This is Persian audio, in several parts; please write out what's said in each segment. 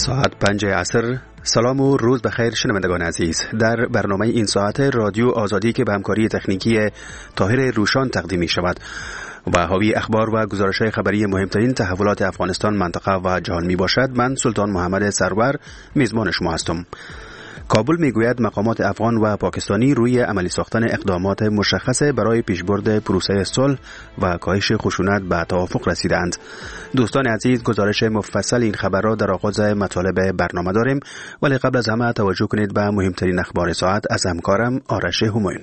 ساعت 5 عصر. سلام و روز بخیر شنوندگان عزیز. در برنامه این ساعت رادیو آزادی که به همکاری تکنیکی طاهر روشان تقدیم می شود و حاوی اخبار و گزارش‌های خبری مهمترین تحولات افغانستان، منطقه و جهان می باشد، من سلطان محمد سرور میزبان شما هستم. کابل میگوید مقامات افغان و پاکستانی روی عملی ساختن اقدامات مشخصه برای پیشبرد پروسه صلح و کاهش خشونت به توافق رسیدند. دوستان عزیز، گزارش مفصل این خبر را در آغاز مطالب برنامه داریم، ولی قبل از همه توجه کنید به مهمترین اخبار ساعت از همکارم آرش همایون.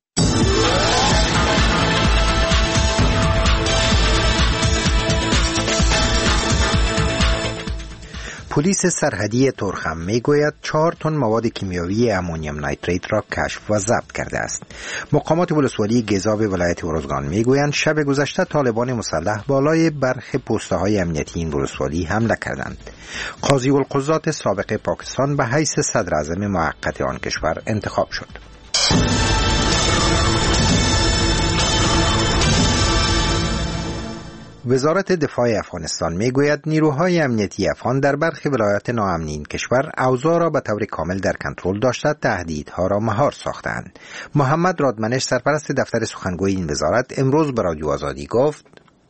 پلیس سرحدی تورخم میگوید 4 تن مواد کیمیایی امونیم نیتریت را کشف و ضبط کرده است. مقامات ولسوالی گیزاب ولایت ارزگان میگویند شب گذشته طالبان مسلح بالای برخی پست‌های امنیتی این ولسوالی حمله کردند. قاضی القضات سابق پاکستان به حیث صدر اعظم موقت آن کشور انتخاب شد. وزارت دفاع افغانستان میگوید نیروهای امنیتی افغان در برخی ولایات ناامنی این کشور اوضاع را به طور کامل در کنترل داشته تهدیدها را مهار ساختند. محمد رادمنش، سرپرست دفتر سخنگوی این وزارت، امروز به رادیو آزادی گفت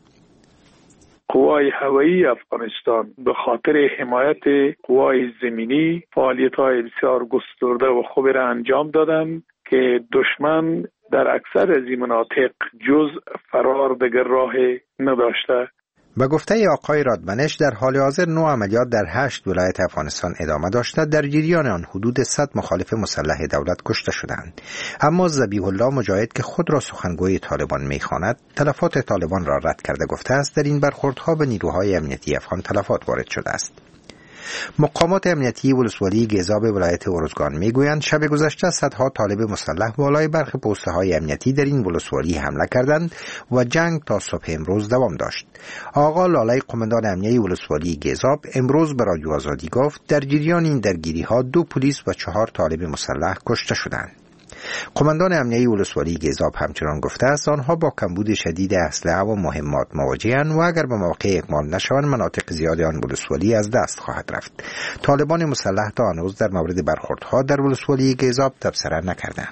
قوای هوایی افغانستان به خاطر حمایت قوای زمینی فعالیت‌های بسیار گسترده و خوبی را انجام دادند که دشمن در اکثر از این مناطق جز فرار دیگر راه نداشته. به گفته آقای رادمنش در حال حاضر 9 عملیات در 8 ولایت افغانستان ادامه داشته. در جریان آن حدود 100 مخالف مسلح دولت کشته شدند. اما ذبیح الله مجاهد که خود را سخنگوی طالبان می‌خواند، تلفات طالبان را رد کرده گفته است در این برخوردها به نیروهای امنیتی افغان تلفات وارد شده است. مقامات امنیتی ولسوالی گیزاب ولایت ارزگان میگویند شب گذشته صدها طالب مسلح بالای برخی پست‌های امنیتی در این ولسوالی حمله کردند و جنگ تا صبح امروز دوام داشت. آقا لاله، قماندان امنیتی ولسوالی گیزاب، امروز به رادیو آزادی گفت در جریان این درگیری‌ها 2 پلیس و 4 طالب مسلح کشته شدند. قماندان امنیتی ولسوالی گیزاب همچنان گفته است آنها با کمبود شدید اسلحه و مهمات مواجه‌اند و اگر به موقع اکمال نشوند مناطق زیادی آن ولسوالی از دست خواهد رفت. طالبان مسلح تا هنوز در مورد برخوردها در ولسوالی گیزاب تبصره نکردند.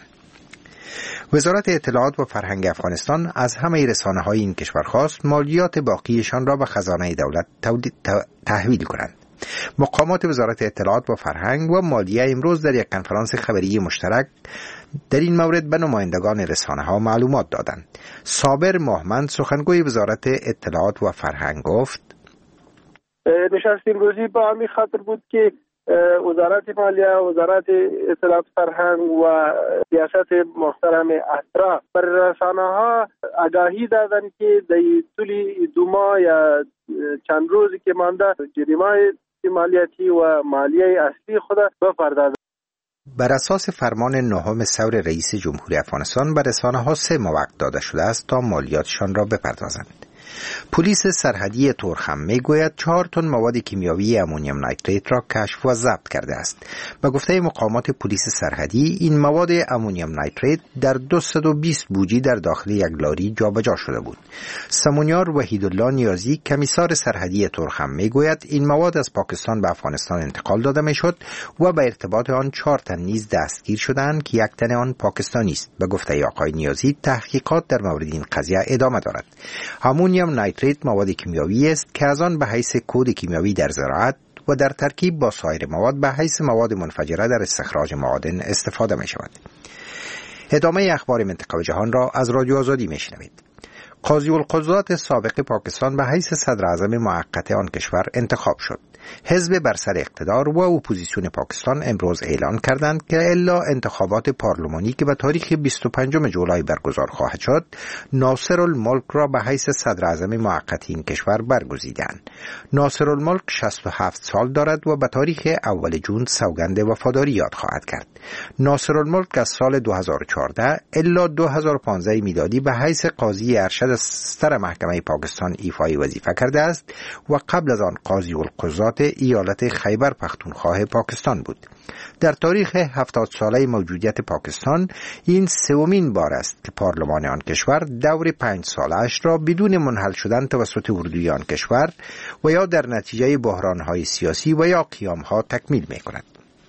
وزارت اطلاعات و فرهنگ افغانستان از همه رسانه‌های این کشور خواست مالیات باقیشان را به خزانه دولت تحویل کنند. مقامات وزارت اطلاعات و فرهنگ و مالیه امروز در یک کنفرانس خبری مشترک در این مورد به نمایندگان رسانه‌ها معلومات دادند. صابر مهمند، سخنگوی وزارت اطلاعات و فرهنگ، گفت نشست امروزی با همین خاطر بود که وزارت مالیه، وزارت اطلاعات فرهنگ و سیاست محترم اطراف بر رسانه‌ها آگاهی دادن که در طول 2 ماه یا چند روزی که مانده جریمه مالیاتی و مالیه اصلی خود بپردازند. بر اساس فرمان 9 ثور رئیس جمهور افغانستان به رسانه‌ها 3 موقع داده شده است تا مالیاتشان را بپردازند. پلیس سرحدی تورخم میگوید 4 تن مواد کیمیایی امونیم نیتریت را کشف و ضبط کرده است. به گفته مقامات پلیس سرحدی این مواد امونیم نیتریت در 220 بوجی در داخل یک لاری جابجا شده بود. سمونیار وحیدالله نیازی، کمیسار سرحدی تورخم، میگوید این مواد از پاکستان به افغانستان انتقال داده میشد و به ارتباط آن 4 تن نیز دستگیر شدند که 1 تن آن پاکستانی است. به گفته آقای نیازی تحقیقات در مورد این قضیه ادامه دارد. امونیم نیتریت مواد کیمیایی است که از آن به حیث کود کیمیایی در زراعت و در ترکیب با سایر مواد به حیث مواد منفجره در استخراج معادن استفاده می شود. ادامه اخبار منطقه و جهان را از رادیو آزادی می شنوید. قاضی القضات سابق پاکستان به حیث صدر اعظم موقت آن کشور انتخاب شد. حزب بر سر اقتدار و اپوزیسیون پاکستان امروز اعلان کردند که الا انتخابات پارلمانی که به تاریخ 25 جولای برگزار خواهد شد، ناصر الملک را به حیث صدر اعظم موقت این کشور برگزیدند. ناصر الملک 67 سال دارد و به تاریخ 1 جون سوگند وفاداری یاد خواهد کرد. ناصر الملک از سال 2014 الا 2015 میلادی به حیث قاضی ارشد سر محکمه پاکستان ایفای وظیفه کرده است و قبل از آن قاضی القضات مشکلات ایالت خیبر پختونخوا پاکستان بود. در تاریخ 70 ساله موجودیت پاکستان این سومین بار است که پارلمان آن کشور دور 5 ساله‌اش را بدون منحل شدن توسط اردوی آن کشور و یا در نتیجه بحران‌های سیاسی و یا قیام‌ها تکمیل می‌کند.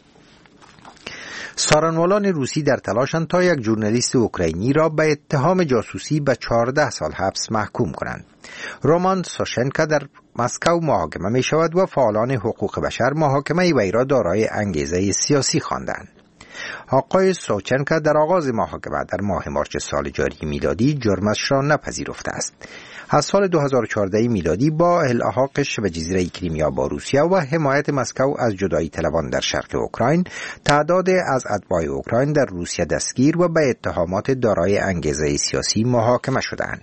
سارنوالان روسی در تلاشند تا یک ژورنالیست اوکراینی را به اتهام جاسوسی به 14 سال حبس محکوم کنند. رومان سوشنکا در مسکو محاکمه می شود و فعالان حقوق بشر محاکمه وی را دارای انگیزه سیاسی خواندند. آقای سوچنکا در آغاز محاکمه در ماه مارس سال جاری میلادی جرمش را نپذیرفته است. از سال 2014 میلادی با الحاقش به جزیره کریمیا با روسیه و حمایت مسکو از جدایی طلبان در شرق اوکراین، تعداد از اتباع اوکراین در روسیه دستگیر و به اتهامات دارای انگیزه سیاسی محاکمه شدند.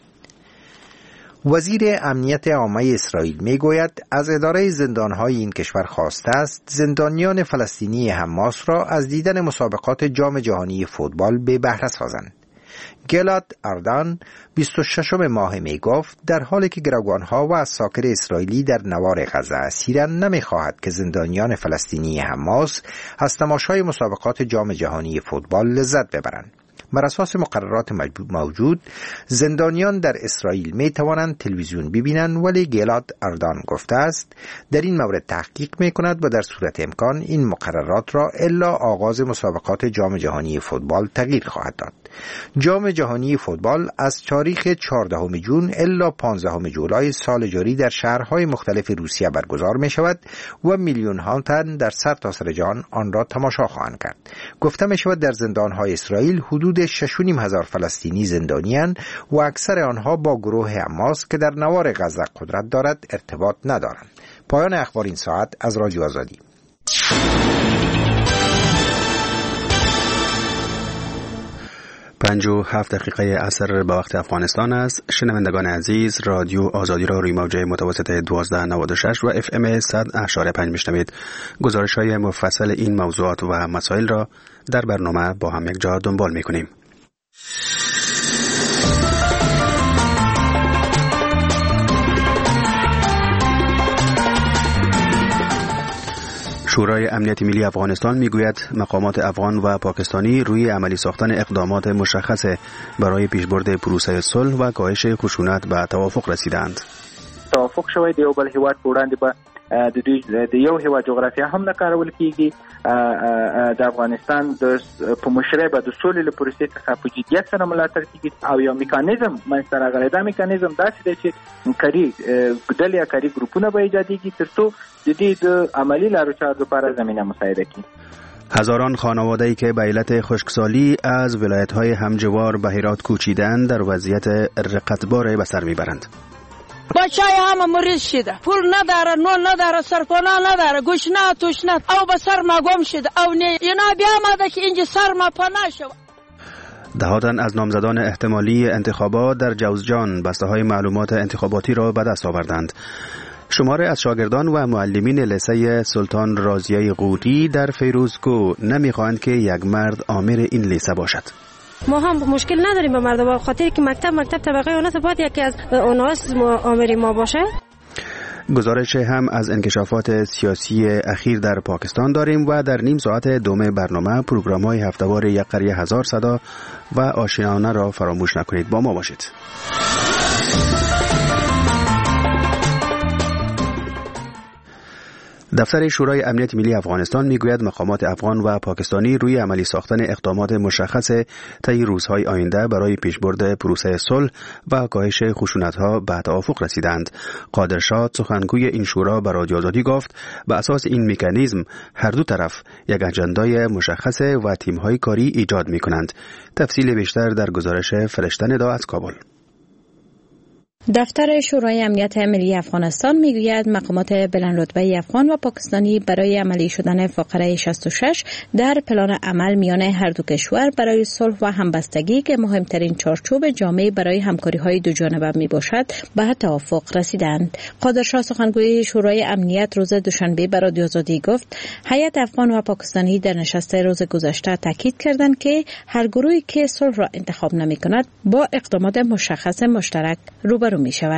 وزیر امنیت عامه اسرائیل میگوید از اداره زندانهای این کشور خواسته است زندانیان فلسطینی حماس را از دیدن مسابقات جام جهانی فوتبال به بهره سازند. گلاد اردان 26 ماه می گفت در حالی که گروگانها و اساکر اسرائیلی در نوار غزه اسیرند نمی‌خواهد که زندانیان فلسطینی حماس از تماشای مسابقات جام جهانی فوتبال لذت ببرند. بر اساس مقررات موجود زندانیان در اسرائیل می توانند تلویزیون ببینند، ولی گلاد اردان گفته است در این مورد تحقیق می کند و در صورت امکان این مقررات را الا آغاز مسابقات جام جهانی فوتبال تغییر خواهد داد. جام جهانی فوتبال از تاریخ 14 جون الا 15 جولای سال جاری در شهرهای مختلف روسیه برگزار می شود و میلیون ها تن در سرتاسر جهان آن را تماشا خواهند کرد. گفته می شود در زندانهای اسرائیل حدود 6,500 فلسطینی زندانیان و اکثر آنها با گروه حماس که در نوار غزه قدرت دارد ارتباط ندارند. پایان اخبار این ساعت از رادیو آزادی. 57 دقیقه عصر به وقت افغانستان است. شنوندگان عزیز، رادیو آزادی را روی موج متوسط 1296 و FM 100.5 میشنوید. گزارش‌های مفصل این موضوعات و مسائل را در برنامه با هم یک جا دنبال می‌کنیم. شورای امنیت ملی افغانستان میگوید مقامات افغان و پاکستانی روی عملی ساختن اقدامات مشخص برای پیشبرد پروسه صلح و کاهش خشونت به توافق رسیدند. توافق شوی د یو بل هیواد په وړاندې به د یو هیواد جغرافیا هم نه کارول کیږي. د افغانستان په مشرۍ به د سولې له پروسې څخه په جدیت سره ملاتړ کیږي او یو میکانیزم منځته راغلی. دا میکانیزم داسې دی چې کاري ډلې یا کاري ګروپونه به ایجادېږي ترڅو د دې د عملي لارو چارو لپاره زمینه مساعده کړي. هزاران خانواده‌ای که به علت خشکسالی از ولایت‌های همجوار به هرات کوچیدند در وضعیت رقتبار به سر میبرند. بچه‌ای همه مریض شده، پول نداره، نون نداره، سرپناه نداره، گوشنه توشنه او به سر ما گم شده او نه اینا بیا آمده که اینجا سر ما پناه شد. دهاتن از نامزدان احتمالی انتخابات در جوزجان بسته‌های معلومات انتخاباتی را به دست آوردند. شماره از شاگردان و معلمین لیسه سلطان رازیه قوری در فیروزکو نمی‌خواهند که یک مرد آمر این لیسه باشد. ما هم مشکل نداریم با مردم، خاطر که مکتب طبقه اوناست باید یکی از اوناست آمری ما باشه. گزارش هم از انکشافات سیاسی اخیر در پاکستان داریم و در نیم ساعت دوم برنامه پروگرام‌های هفته‌وار یک قریه هزار صدا و آشنانه را فراموش نکنید. با ما باشید. دفتر شورای امنیت ملی افغانستان میگوید مقامات افغان و پاکستانی روی عملی ساختن اقدامات مشخص طی روزهای آینده برای پیشبرد پروسه صلح و کاهش خشونت‌ها به توافق رسیدند. قادر شاه سخنگوی این شورا به رادیو آزادی گفت به اساس این مکانیزم هر دو طرف یک اجندای مشخص و تیم‌های کاری ایجاد می‌کنند. تفصیل بیشتر در گزارش فرشته ندا از کابل. دفتر شورای امنیت ملی افغانستان میگوید مقامات بلندرتبه افغان و پاکستانی برای عملی شدن فقره 66 در پلان عمل میان هر دو کشور برای صلح و همبستگی که مهمترین چارچوب جامع برای همکاری‌های دو جانبه میباشد به توافق رسیدند. قادر شاه سخنگوی شورای امنیت روز دوشنبه به رادیو آزادی گفت هیئت افغان و پاکستانی در نشست روز گذشته تاکید کردند که هر گروهی که صلح را انتخاب نمی‌کند با اقدامات مشخص مشترک روبرو می شود.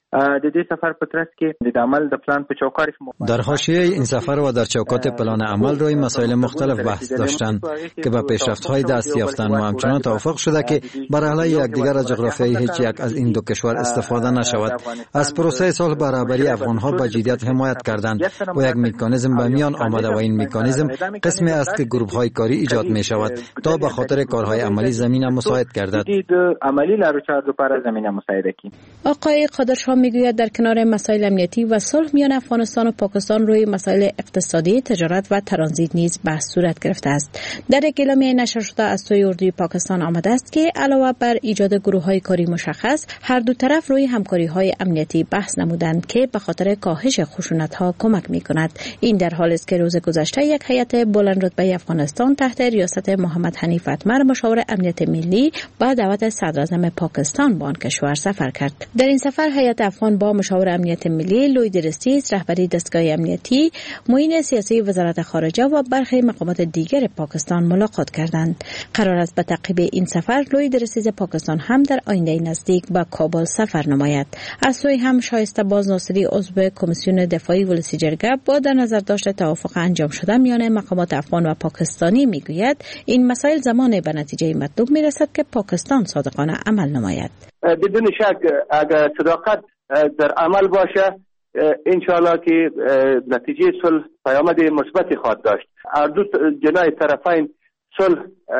د دې سفر په ترڅ کې د عمل د پلان په چوکاټ در حاشیه این سفر و در چوکات پلان عمل روی مسائل مختلف بحث داشتند که به پیشرفت‌های دست یافتند و همچنان توافق شده که بر علیه یکدیگر از جغرافیای هیچ یک از این دو کشور استفاده نشود. از پروسه صلح برابری افغان‌ها با جدیت حمایت کردند و یک مکانیزم به میان آمده و این مکانیزم قسمی است که گروه‌های کاری ایجاد می‌شود تا به خاطر کارهای عملی زمینه مساعد گردد. عملی لارو پر زمینه مساعده کی. آقای قادرشاه میگوید در کنار مسائل امنیتی و صلح میان افغانستان و پاکستان روی مسائل اقتصادی، تجارت و ترانزیت نیز بحث صورت گرفته است. در یک اعلامیه نشر شده از سوی اردوی پاکستان آمده است که علاوه بر ایجاد گروه‌های کاری مشخص، هر دو طرف روی همکاری‌های امنیتی بحث نمودند که به خاطر کاهش خشونت‌ها کمک می‌کند. این در حالی است که روز گذشته یک هیئت بلندرتبه افغانستان تحت ریاست محمد حنیف اتمر مشاور امنیت ملی با دعوت صدراعظم پاکستان به آن کشور سفر کرد. در این سفر هیئت افغان با مشاور امنیت ملی لوید رستیز، رهبری دستگاه امنیتی، معین سیاسی وزارت خارجه و برخی مقامات دیگر پاکستان ملاقات کردند. قرار است به تعقیب این سفر لوید رستیز پاکستان هم در آینده نزدیک به کابل سفر نماید. از سوی هم شایسته باز ناصری عضو کمیسیون دفاعی ولسی جرگه با در نظر داشت توافق انجام شده میان مقامات افغان و پاکستانی میگوید این مسائل زمان به نتیجه مطلوب میرسد که پاکستان صادقانه عمل نماید. بدون شک اگر صداقت در عمل باشه انشاءالله که نتیجه صلح پیامد مثبتی خواهد داشت. هر دو جناح طرفین صلح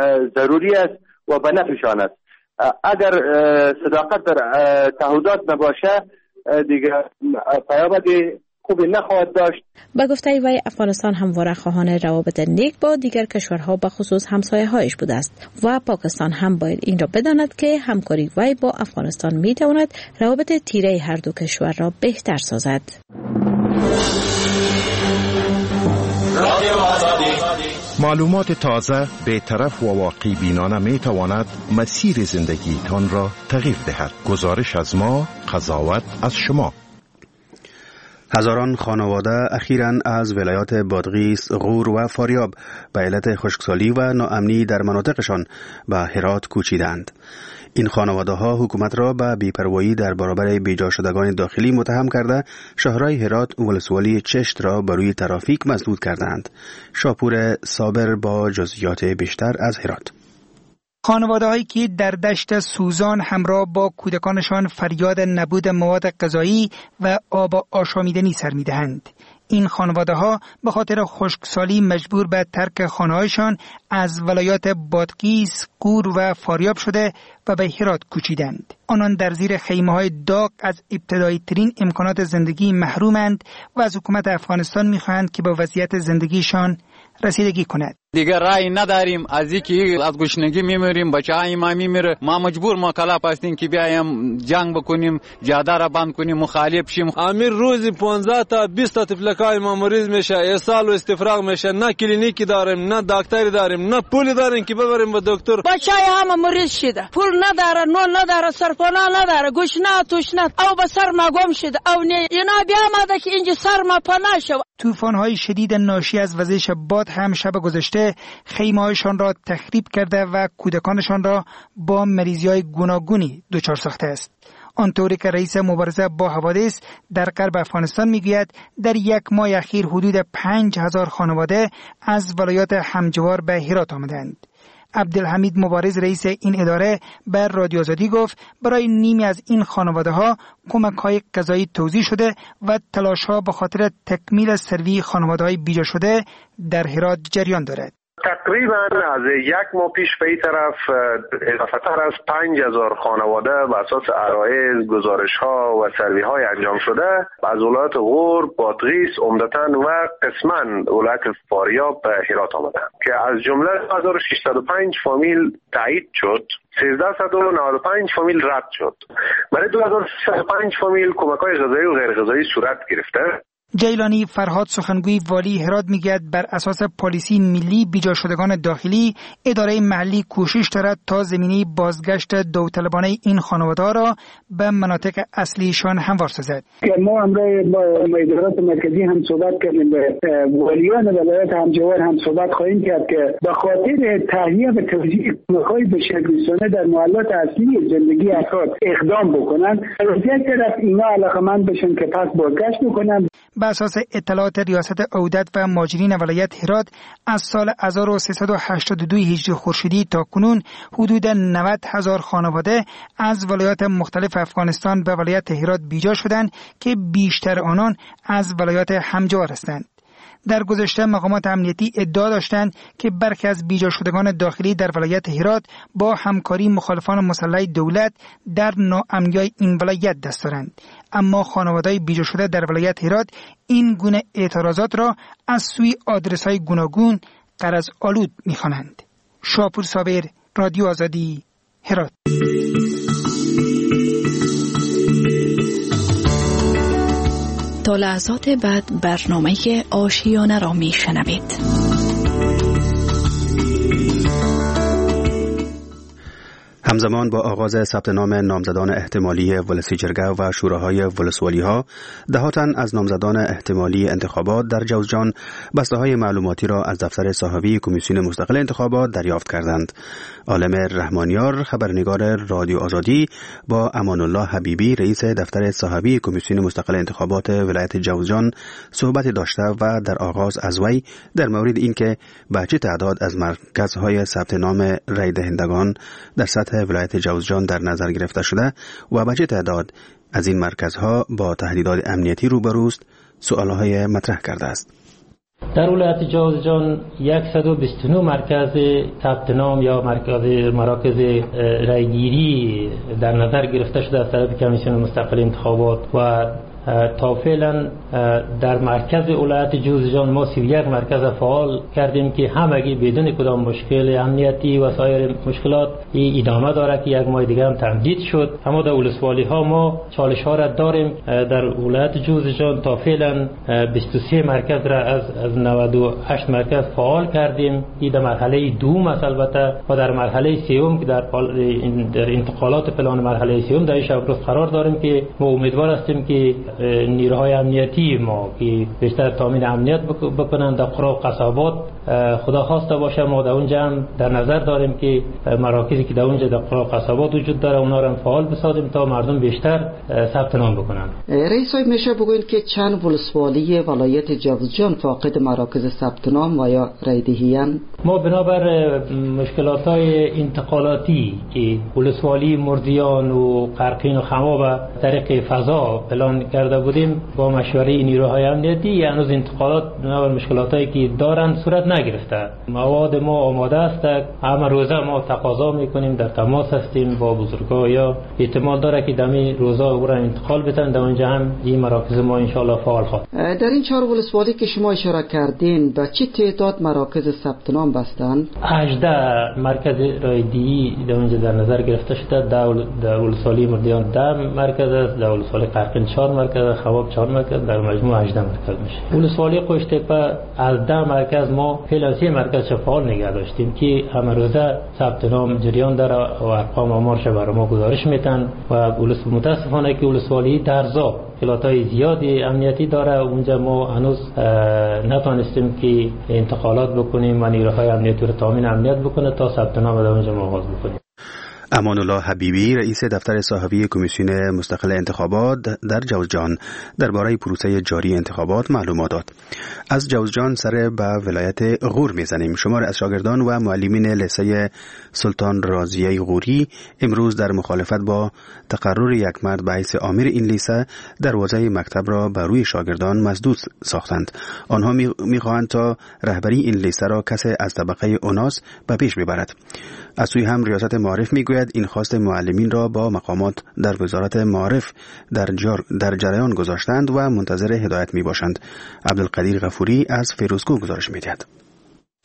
ضروری است و به نفعشان است. اگر صداقت در تعهدات نباشه دیگه پیامد خوبی نخواهد داشت. به گفته وی افغانستان همواره خواهان روابط نیک با دیگر کشورها به خصوص همسایه‌هایش بوده است و پاکستان هم باید این را بداند که همکاری وی با افغانستان می‌تواند روابط تیره هر دو کشور را بهتر سازد. معلومات تازه، بی‌طرف و واقع بینانه می‌تواند مسیر زندگیتان را تغییر دهد. گزارش از ما، قضاوت از شما. هزاران خانواده اخیراً از ولایات بادغیس، غور و فاریاب به علت خشکسالی و ناامنی در مناطقشان به هرات کوچیدند. این خانواده ها حکومت را به بی‌پروایی در برابر بیجا شدگان داخلی متهم کرده شهرهای هرات ولسوالی چشت را بر روی ترافیک مسدود کردند. شاپور صابر با جزئیات بیشتر از هرات. خانواده هایی که در دشت سوزان همراه با کودکانشان فریاد نبود مواد غذایی و آب آشامیدنی سر می‌دهند. این خانواده ها به خاطر خشکسالی مجبور به ترک خانه‌هایشان از ولایات بادغیس، غور و فاریاب شده و به هرات کوچیدند. آنان در زیر خیمه‌های داغ از ابتدایی ترین امکانات زندگی محرومند و از حکومت افغانستان می‌خواهند که به وضعیت زندگیشان رسیدگی کند. دیگر رای نداریم، از اینکه از گشنگی میمیریم، بچه‌های ما میمیره، ما مجبور مکلف هستیم که بیایم جنگ بکنیم، جاده را بند کنیم، مخالف شیم. امیر روزی 15 تا 20 تا تفلکای ما مریض میشه، اسهال و استفراغ میشه، نه کلینیکی داریم، نه دکتری داریم، نه پولی داریم که ببریم به دکتر. بچه‌های همه مریض شده، پول نداره، نون نداره، سرپناه نداره، گوشنا توشنا او به سر ما گم شده او نه اینا بیا آمده که اینجا سر ما پناه شد. طوفان‌های شدید ناشی از وزش باد هم شب گذشته خیمه‌هایشان را تخریب کرده و کودکانشان را با مریضی‌های گوناگونی دچار ساخته است. آنطوری که رئیس مبارزه با حوادث در غرب افغانستان میگوید در یک ماه اخیر حدود 5000 خانواده از ولایات همجوار به هرات آمدند. عبدالحمید مبارز رئیس این اداره بر رادیو آزادی گفت برای نیمی از این خانواده ها کمک‌های غذایی توزیع شده و تلاش‌ها به خاطر تکمیل سروی خانواده‌های بیجا شده در هرات جریان دارد. تقریبا از یک ماه پیش به این طرف اضافتر از 5000 خانواده به اساس عرایض، گزارش‌ها و سروی‌های انجام شده از ولایت غور، بادغیس، عمدتاً و قسماً ولایت فاریاب به هرات آمدند که از جمله 2605 فامیل تایید شد، 1395 فامیل رد شد. برای 2305 فامیل کمک‌های غذایی و غیر غذایی صورت گرفته. جیلانی فرهاد سخنگوی والی هرات میگوید بر اساس پالیسی ملی بیجا شدگان داخلی اداره محلی کوشش دارد تا زمینه بازگشت داوطلبانه این خانواده‌ها را به مناطق اصلیشان هموار سازد. ما امروز با ادارات مرکزی هم صحبت کردیم، با والیان ولایت همجوار هم صحبت خواهیم کرد که به خاطر تهیه و توزیع کمک‌های بشردوستانه در محلات اصلی زندگی افراد اقدام بکنند. از یک طرف اینا علاقه‌مند بشن که پس بازگشت بکنند. بر اساس اطلاعات ریاست عودت و ماجرین ولایت هرات از سال 1382 هجری خورشیدی تا کنون حدود 90,000 خانواده از ولایات مختلف افغانستان به ولایت هرات بیجا شدند که بیشتر آنان از ولایات همجوار هستند. در گذشته مقامات امنیتی ادعا داشتند که برخی از بیجا شدگان داخلی در ولایت هرات با همکاری مخالفان مسلح دولت در ناامنی‌های این ولایت دست دارند. اما خانواده‌های بیجا شده در ولایت هرات این گونه اعتراضات را از سوی آدرس‌های گوناگون غرض آلود می‌خوانند. شاپور صابر، رادیو آزادی، هرات. تا لحظات بعد برنامه آشیانه را میشنوید. همزمان با آغاز ثبت نام نامزدان احتمالی ولسی جرگه و شوراهای ولسوالی ها، دهاتن از نامزدان احتمالی انتخابات در جوزجان بسته های معلوماتی را از دفتر صاحبی کمیسیون مستقل انتخابات دریافت کردند. عالم رحمانیار، خبرنگار رادیو آزادی، با امان الله حبیبی، رئیس دفتر صاحبی کمیسیون مستقل انتخابات ولایت جوزجان صحبت داشته و در آغاز از وی در مورد اینکه به چه تعداد از مرکزهای ثبت نام رای دهندگان در سطح ولایت جوزجان در نظر گرفته شده و به چه تعداد از این مرکزها با تهدیدات امنیتی روبروست، سؤالهای مطرح کرده است. در ولایت جوزجان 129 مرکز ثبت نام یا مراکز رایگیری در نظر گرفته شده از طرف کمیسیون مستقل انتخابات و تا فعلا در مرکز ولایت جوزجان ما 31 مرکز فعال کردیم که همگی بدون کدام مشکل امنیتی و سایر مشکلات ادامه داره که یک ماه دیگه هم تمدید شد. اما در ولسوالی ها ما چالش ها را داریم. در ولایت جوزجان تا فعلا 23 مرکز را از 98 مرکز فعال کردیم. این در مرحله دوم است البته و در مرحله سوم که در انتقالات پلان مرحله سوم در این شب روز قرار داریم که ما امیدوار هستیم که نیروهای امنیتی ما که بیشتر تامین امنیت بکنن در قرى و قصابات خدا خواسته باشه. ما در اونجا هم در نظر داریم که مراکزی که در اونجا در قرى و قصابات وجود داره اونا رو فعال بسازیم تا مردم بیشتر ثبت نام بکنن. رئیس صاحب میشه بگوین که چند ولسوالی ولایت جوزجان فاقد مراکز ثبت نام و یا رایدهیان؟ ما بنابر مشکلات‌های انتقالاتی که ولسوالی مردیان و قرقین و خما به طریق فضا پلان کرده بودیم با مشوره نیروهای امنیتی، هنوز انتقالات بنابر مشکلاتایی که دارن صورت نگرفته. مواد ما آماده است، همه روزه ما تقاضا میکنیم، در تماس هستیم با بزرگا یا احتمال داره که دمی روزا او را انتقال بدن. در اونجا هم این مراکز ما ان شاء الله فعال خواهد. در این 4 ولسوالی که شما اشاره کردین به چه تعداد مراکز ثبت نام بستند؟ 18 مرکز رایدهی در اونجا در نظر گرفته شده. در ولسوالی مردیان 10 مرکز است، در ولسوالی قرقین 4 مرکز، خواب 4 مرکز، در مجموع 18 مرکز میشه. ولسوالی قشتپه از 10 مرکز ما فعلا 3 مرکز فعال نگه داشتیم که همه روزه ثبت نام جریان داره و ارقام آمارش برای ما گزارش میتن و متاسفانه که ولسوالی درزا اطلاعات زیادی امنیتی داره. اونجا ما هنوز نتونستیم که انتقالات بکنیم و نیروهای امنیتی رو تامین امنیت بکنه تا ثبت نام در اونجا آغاز بکنیم. امان الله حبیبی، رئیس دفتر صاحبی کمیسیون مستقل انتخابات در جوزجان، درباره پروسه جاری انتخابات معلومات داد. از جوزجان سر به ولایت غور میزنیم. شمار از شاگردان و معلمین لیسه سلطان رازیه غوری امروز در مخالفت با تقرر یک مرد به حیث آمر این لیسه دروازه مکتب را بر روی شاگردان مسدود ساختند. آنها میخواهند تا رهبری این لیسه را کسی از طبقه اوناس به پیش ببرد. از سوی هم ریاست معارف میگوید این خواست معلمین را با مقامات در وزارت معارف در جریان گذاشتند و منتظر هدایت می باشند. عبدالقدیر غفوری از فیروزکوه گزارش میدهد.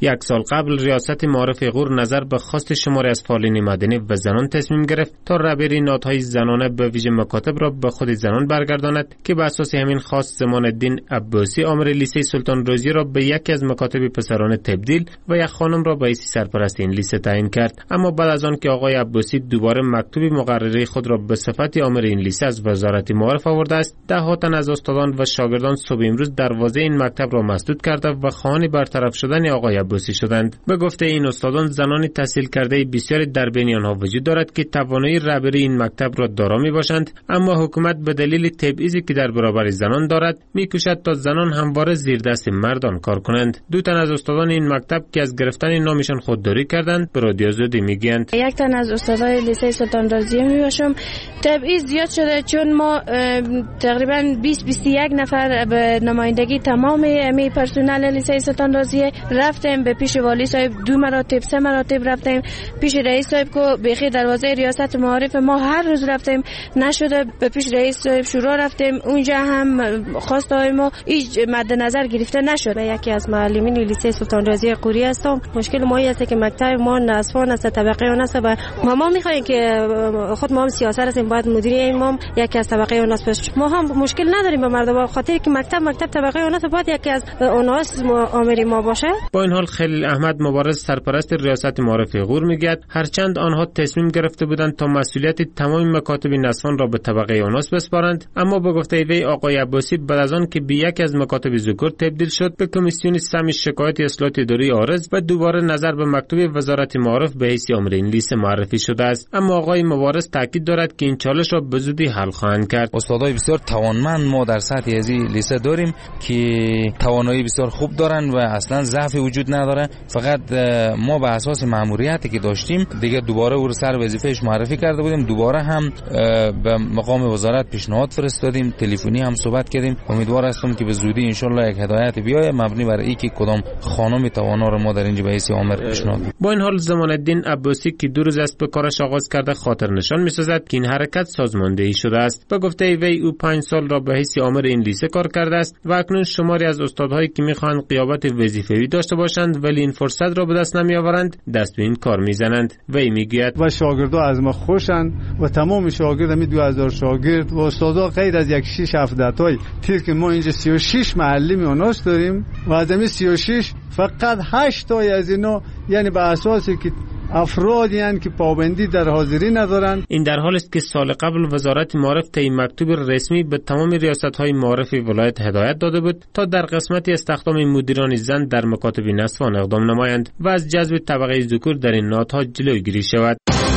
1 سال قبل ریاست معارف غور نظر به خواست شماری از فعالین مدنی و زنان تصمیم گرفت تا رهبری نهادهای زنانه به ویژه مکاتب را به خود زنان برگرداند که بر اساس همین خواست زمان الدین عباسی آمر لیسه سلطان رازی را به یکی از مکاتب پسرانه تبدیل و یک خانم را به حیث سرپرست این لیسه تعیین کرد. اما بعد از آن که آقای عباسی دوباره مکتوب مقرری خود را به صفت آمر این لیسه از وزارت معارف آورده است، ده‌ها تن از استادان و شاگردان صبح امروز دروازه این مکتب را مسدود کرده و خواهان برطرف شدن آقای عباسی شدند. به گفته این استادان، زنان تحصیل کرده بسیاری در بین آنها وجود دارد که توانایی رهبری این مکتب را دارا میباشند، اما حکومت به دلیل تبعیضی که در برابر زنان دارد میکوشد تا زنان همواره زیر دست مردان کار کنند. 2 تن از استادان این مکتب که از گرفتن نامشان خودداری کردند به رادیو آزادی میگویند: 1 تن از استادای لیسه سلطان رازی میباشم. تبعیض زیاد شده چون ما تقریبا 20-21 نفر به نمایندگی تمام امی پرسنل لیسه سلطان رازی رفتیم به پیش والی صاحب 2 مراتب 3 مراتب رفتیم، پیش رئیس صاحب که بخی دروازه ریاست معارف ما هر روز رفتیم نشده، به پیش رئیس صاحب شورا رفتیم اونجا هم خواستای ما هیچ مد نظر گرفته نشده. یکی از معلمین لیسه سلطان رازی قوری هستم. مشکل ما است که مکتب ما نصفان است، طبقه اون است و ما میخوایم که خود ما هم سیاست هستیم، باید مدیر امام یکی از طبقه اون است. ما هم مشکل نداریم با مردم، خاطر که مکتب طبقه اون است، باید یکی از اوناس آمری ما باشه. با این حال خلیل احمد مبارز سرپرست ریاست معارف غور میگه هرچند آنها تصمیم گرفته بودند تا مسئولیت تمام مکاتب نصفان را به طبقه اوناس بسپارند، اما به گفته وی آقای عباسی بعد از آن که به یکی از مکاتب ذکور تبدیل شد به کمیسیون سمی شکایت اصلاحات اداری عارض و دوباره نظر به مکتوب وزارت معارف به حیث آمر این لیسه معرفی شده است. اما آقای مبارز تاکید دارد که این چالش را به زودی حل خواهند کرد. استادای بسیار توانمند ما در سطح از لیسه داریم که توانایی بسیار خوب دارن و اصلا ضعف وجود نداره، فقط ما به اساس مأموریتی که داشتیم دیگه دوباره او سر وظیفهش معرفی کرده بودیم، دوباره هم به مقام وزارت پیشنهاد فرستادیم، تلفنی هم صحبت کردیم. امیدوار هستم که به زودی ان شاء الله یک هدایت بیاید مبنی بر اینکه کدام خانم توانا رو ما در اینجا به حیث آمر پیشنهاد. با این حال زمان الدین عباسی که 2 روز است به کارش آغاز کرده خاطر نشان می‌سازد که این حرکت سازماندهی شده است. به گفته وی او 5 سال را به حیث آمر این لیسه کار کرده است و اکنون شماری از استادهایی که می‌خواهند قیادت وظیفه‌ای داشته باشند ولی این فرصت را به دست نمی‌آورند دست به این کار می‌زنند. وی میگوید و شاگردها از ما خوشند و تمام شاگرد می 2000 شاگرد و استادا غیر از 6-7 تای تیر که ما اینجا 36 معلم اوناس داریم و از این 36 فقط 8 تای از اینا یعنی به اساسی که افرادی هستند که پابندی در حاضری ندارند. این در حالی است که سال قبل وزارت معارف طی مکتوب رسمی به تمام ریاست‌های معارف ولایت هدایت داده بود تا در قسمتی استخدام مدیران زن در مکاتب نصفان اقدام نمایند و از جذب طبقه ذکور در این نهادها جلوگیری شود.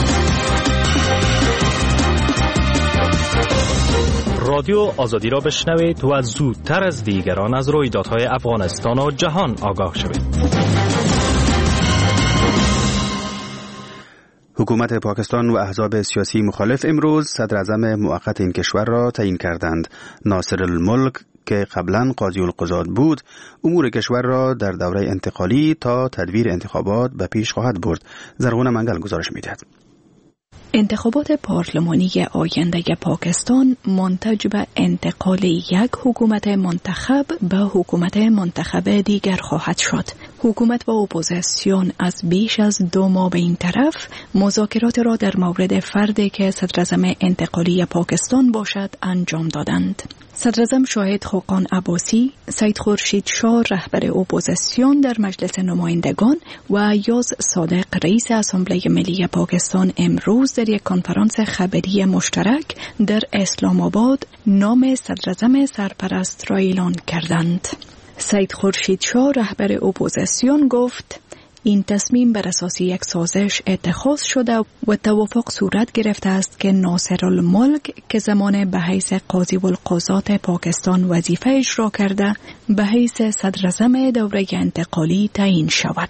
رادیو آزادی را بشنوید و زودتر از دیگران از رویدادهای افغانستان و جهان آگاه شوید. حکومت پاکستان و احزاب سیاسی مخالف امروز صدر اعظم موقت این کشور را تعیین کردند. ناصر الملک که قبلا قاضی القضات بود، امور کشور را در دوره انتقالی تا تدبیر انتخابات به پیش خواهد برد. زرغون منگل گزارش می‌دهد. انتخابات پارلمانی آینده پاکستان منتج به انتقال یک حکومت منتخب به حکومت منتخب دیگر خواهد شد. حکومت و اپوزیسیون از بیش از 2 ماه به این طرف مذاکرات را در مورد فردی که صدر اعظم انتقالی پاکستان باشد انجام دادند. صدر اعظم شاهد خاقان عباسی، سید خورشید شاه رهبر اپوزیسیون در مجلس نمایندگان و یاز صادق رئیس اسامبله ملی پاکستان امروز در یک کنفرانس خبری مشترک در اسلام آباد نام صدر اعظم سرپرست را اعلان کردند. سید خورشید شاه رهبر اپوزیسیون گفت این تصمیم بر اساس یک سازش اتخاذ شده و توافق صورت گرفته است که ناصر الملک که زمان به حیث قاضی القضات پاکستان وظیفه اجرا کرده به حیث صدر اعظم دوره انتقالی تعیین شود.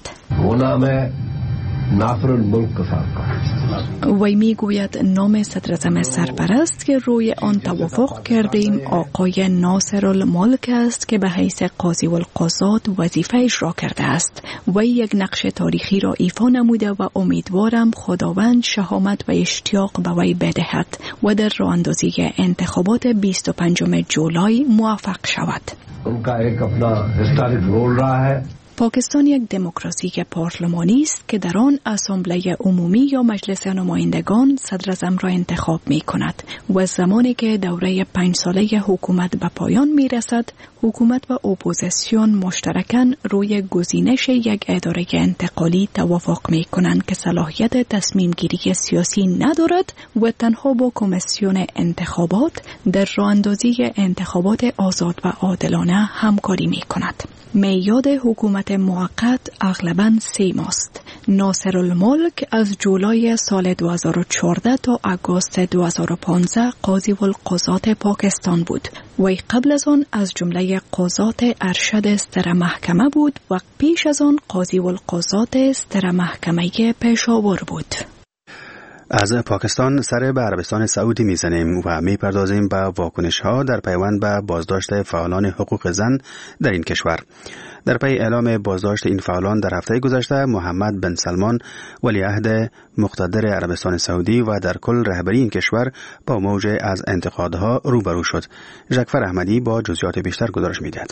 ناصر الملک وی میگوید نام صدر اعظم سرپرست که روی آن توافق کردیم آقای ناصر الملک است که به حیث قاضی القضات وظیفه اجرا کرده است. وی یک نقش تاریخی را ایفا نموده و امیدوارم خداوند شهامت و اشتیاق به وی بدهد و در راه اندازی انتخابات 25 جولای موفق شود. پاکستان یک دموکراسی پارلمانی است که در آن اسامبله عمومی یا مجلس نمایندگان صدر اعظم را انتخاب می کند و زمانی که دوره 5 ساله حکومت به پایان می رسد، حکومت و اپوزیسیون مشترکاً روی گزینش یک اداره انتقالی توافق می کنند که صلاحیت تصمیم گیری سیاسی ندارد و تنها با کمیسیون انتخابات در راه اندازی انتخابات آزاد و عادلانه همکاری می کند. میعاد حکومت موقت اغلباً 3 ماست. ناصر الملک از جولای سال 2014 تا آگوست 2015 قاضی القضات پاکستان بود و قبل از آن از جمله قضات ارشد ستر محکمه بود و پیش از آن قاضی القضات ستر محکمه پشاور بود. از پاکستان سر به عربستان سعودی میزنیم و میپردازیم به واکنش ها در پیوند به بازداشت فعالان حقوق زن در این کشور. در پی اعلام بازداشت این فعالان در هفته گذشته، محمد بن سلمان ولیعهد مقتدر عربستان سعودی و در کل رهبری این کشور با موج از انتقادها روبرو شد. جعفر احمدی با جزئیات بیشتر گزارش می‌دهد.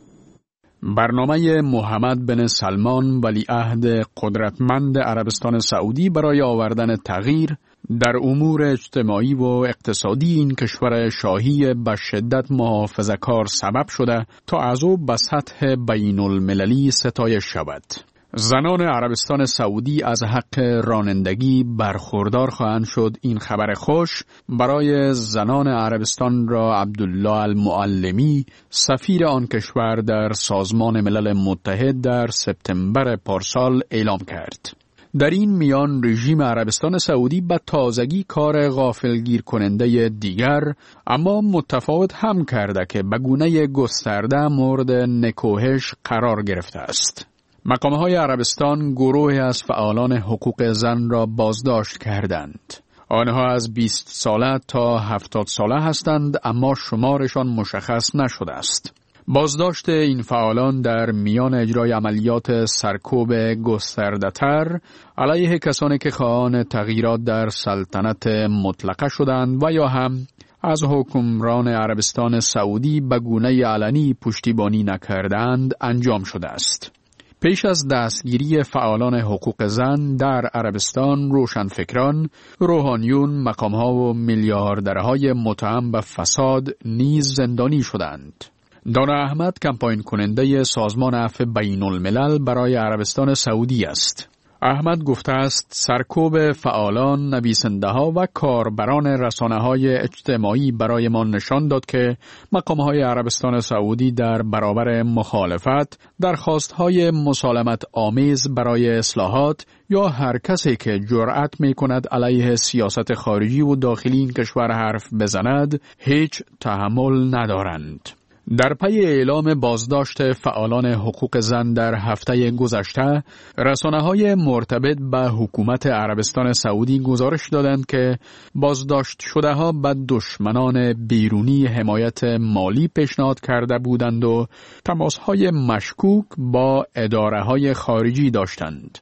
برنامه محمد بن سلمان ولیعهد قدرتمند عربستان سعودی برای آوردن تغییر در امور اجتماعی و اقتصادی این کشور شاهی به شدت محافظه‌کار سبب شده تا از او به سطح بین المللی ستایش شود. زنان عربستان سعودی از حق رانندگی برخوردار خواهند شد. این خبر خوش برای زنان عربستان را عبدالله المعلمی، سفیر آن کشور در سازمان ملل متحد، در سپتامبر پارسال اعلام کرد. در این میان رژیم عربستان سعودی به تازگی کار غافلگیر کننده دیگر اما متفاوت هم کرده که به گونه گسترده مورد نکوهش قرار گرفته است. مقام‌های عربستان گروهی از فعالان حقوق زن را بازداشت کردند. آنها از 20 ساله تا 70 ساله هستند اما شمارشان مشخص نشده است. بازداشت این فعالان در میان اجرای عملیات سرکوب گسترده‌تر علیه کسانی که خواهان تغییرات در سلطنت مطلقه شدند و یا هم از حکمران عربستان سعودی به گونه علنی پشتیبانی نکردند انجام شده است. پیش از دستگیری فعالان حقوق زن در عربستان، روشنفکران، روحانیون، مقام‌ها و میلیاردرهای متهم به فساد نیز زندانی شدند. دانا احمد کمپاین کننده سازمان عفو بین الملل برای عربستان سعودی است. احمد گفته است سرکوب فعالان، نویسنده‌ها و کاربران رسانه‌های اجتماعی برای ما نشان داد که مقام‌های عربستان سعودی در برابر مخالفت، درخواست‌های مسالمت آمیز برای اصلاحات یا هر کسی که جرأت می‌کند علیه سیاست خارجی و داخلی این کشور حرف بزند، هیچ تحمل ندارند. در پی اعلام بازداشت فعالان حقوق زن در هفته گذشته، رسانه‌های مرتبط به حکومت عربستان سعودی گزارش دادند که بازداشت شده‌ها به دشمنان بیرونی حمایت مالی پیشنهاد کرده بودند و تماس‌های مشکوک با اداره‌های خارجی داشتند.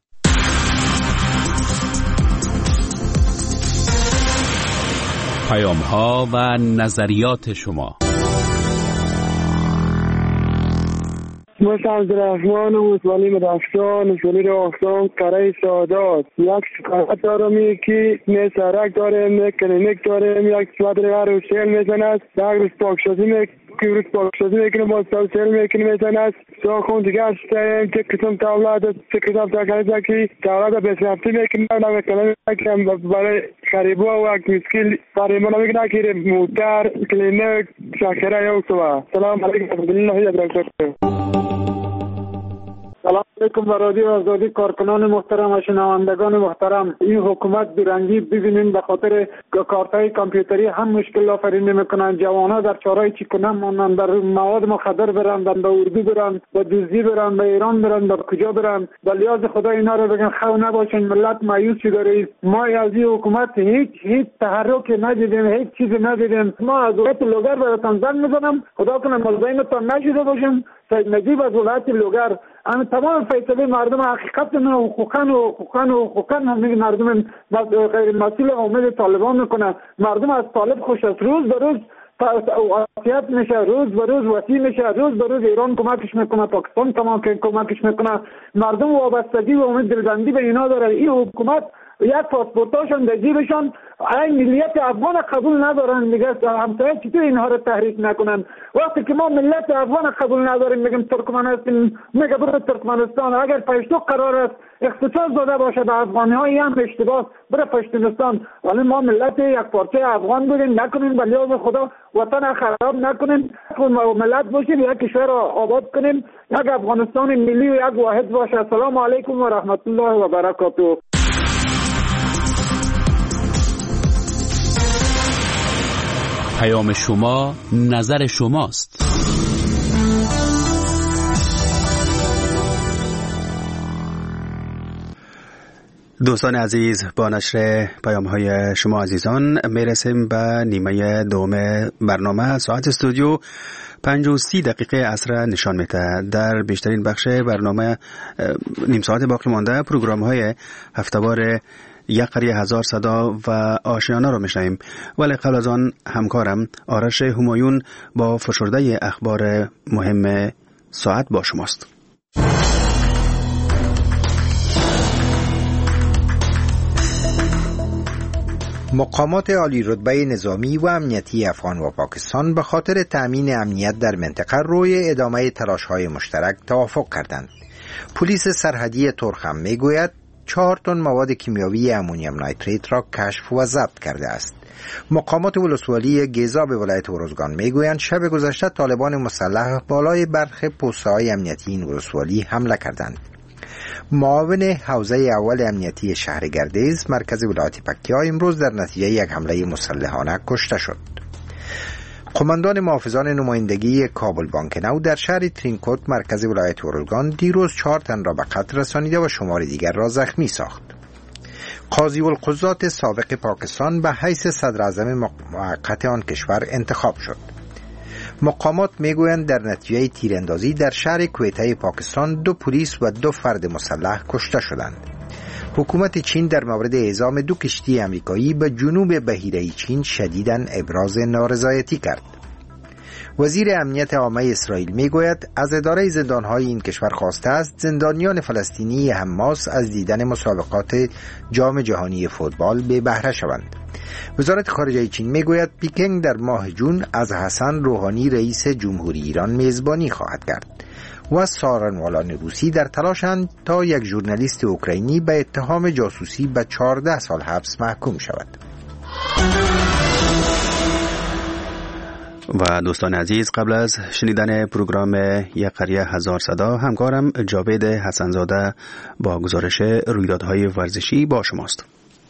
پیام‌ها و نظریات شما. من عبدالرحمن موسوی مدافعان وزیر آسان کره سعادت یک شکایت دارم که نه سرک داریم نه کلینیک داریم. یک صدر هر سیل میزند، یک روز پاکشازی میکنه با سیل میکنه میزند. ساخون دیگه هستیم که کتم تولد کتم تکنیزه که تولد بسنفتی میکنه نمه کلینیک برای خریبا و مسکیل برای ما نمیکنه که موتر کلینیک شکره یا سوا. سلام علیکم عبدالله یدرکتر. سلام علیکم و رادیو آزادی کارکنان محترم و شنوندگان محترم. این حکومت بیرنگی ببینین به خاطر کارتای کامپیوتری هم مشکل آفرینی میکنن. جوانها در چارای چیکونه مانند در مواد مخدر برن، به اردو برن، به دزدی برن، به ایران برن، به کجا برن. به لیاز خدا اینا رو بگن خو نباشین، ملت مایوس شده. ما از این حکومت هیچ تحرک ندیدیم، هیچ چیزی ندیدیم. ما از ولایت لوگر براتون زنگ میزنم، خدا کنه مزاحمتون نشده باشیم. سید نجیب از ولایت لوگر تمام فیصله مردم حقیقت نه حقوقاً هم میگه مردم غیر مسئول امید طالبان میکنه. مردم از طالب خوش است. روز به روز وضعیت میشه، روز به روز وسیع میشه، روز به روز ایران کمکش میکنه، پاکستان کمکش میکنه، مردم وابستگی و امید دلبندی به اینا داره. این حکومت یک پاسپورتاشون در جیبشون این ملیت افغان قبول ندارن، میگه همسایه چطور اینها رو تحریک نکنن؟ وقتی که ما ملت افغان قبول نداریم میگیم ترکمن هستیم، میگه برو ترکمنستان. اگر پشتو قرار است اختصاص داده باشه به افغانی ها، این هم اشتباه، برو پشتونستان. ولی ما ملت یک پارچه افغان بودیم، نکنیم به لیاز خدا وطن خراب نکنیم، ملت باشیم، یک کشور آباد کنیم، یک افغانستان ملی و یک واحد باشه. السلام علیکم و رحمت الله و برکاته. پیام شما نظر شماست. دوستان عزیز، با نشر پیام های شما عزیزان میرسیم به نیمه دوم برنامه. ساعت استودیو 5:30 عصر نشان میده. در بیشترین بخش برنامه نیم ساعت باقی مانده پروگرام های هفته‌وار یک قریه هزار صدا و آشیانه رو میشنویم، ولی قبل از آن همکارم آرش همایون با فشرده اخبار مهم ساعت با شماست. مقامات عالی رتبه نظامی و امنیتی افغان و پاکستان به خاطر تأمین امنیت در منطقه روی ادامه تلاش‌های مشترک توافق کردند. پلیس سرحدی ترک هم میگوید 4 تن مواد کیمیاوی امونیم نایتریت را کشف و ضبط کرده است. مقامات ولسوالی گیزا به ولایت ارزگان میگویند شب گذشته طالبان مسلح بالای برخی پست‌های امنیتی این ولسوالی حمله کردند. معاون حوزه اول امنیتی شهر گردیز مرکز ولایت پکتیا امروز در نتیجه یک حمله مسلحانه کشته شد. قماندان محافظان نمایندگی کابل بانک نو در شهر ترینکوت مرکز ولایت ارزگان دیروز 4 تن را به قتل رسانیده و شمار دیگر را زخمی ساخت. قاضی القضات سابق پاکستان به حیث صدر اعظم موقت آن کشور انتخاب شد. مقامات میگویند در نتیجه تیراندازی در شهر کویته پاکستان 2 پلیس و 2 فرد مسلح کشته شدند. حکومت چین در مورد اعزام 2 کشتی امریکایی به جنوب بحیره چین شدیداً ابراز نارضایتی کرد. وزیر امنیت عامه اسرائیل میگوید از اداره زندانهای این کشور خواسته است زندانیان فلسطینی حماس از دیدن مسابقات جام جهانی فوتبال به بهره شوند. وزارت خارجه چین میگوید پیکنگ در ماه جون از حسن روحانی رئیس جمهوری ایران میزبانی خواهد کرد و سارنوالان روسی در تلاشند تا یک ژورنالیست اوکراینی به اتهام جاسوسی به 14 سال حبس محکوم شود. و دوستان عزیز، قبل از شنیدن پروگرام یک قریه هزار صدا همکارم جاوید حسنزاده با گزارش رویدادهای ورزشی با شماست.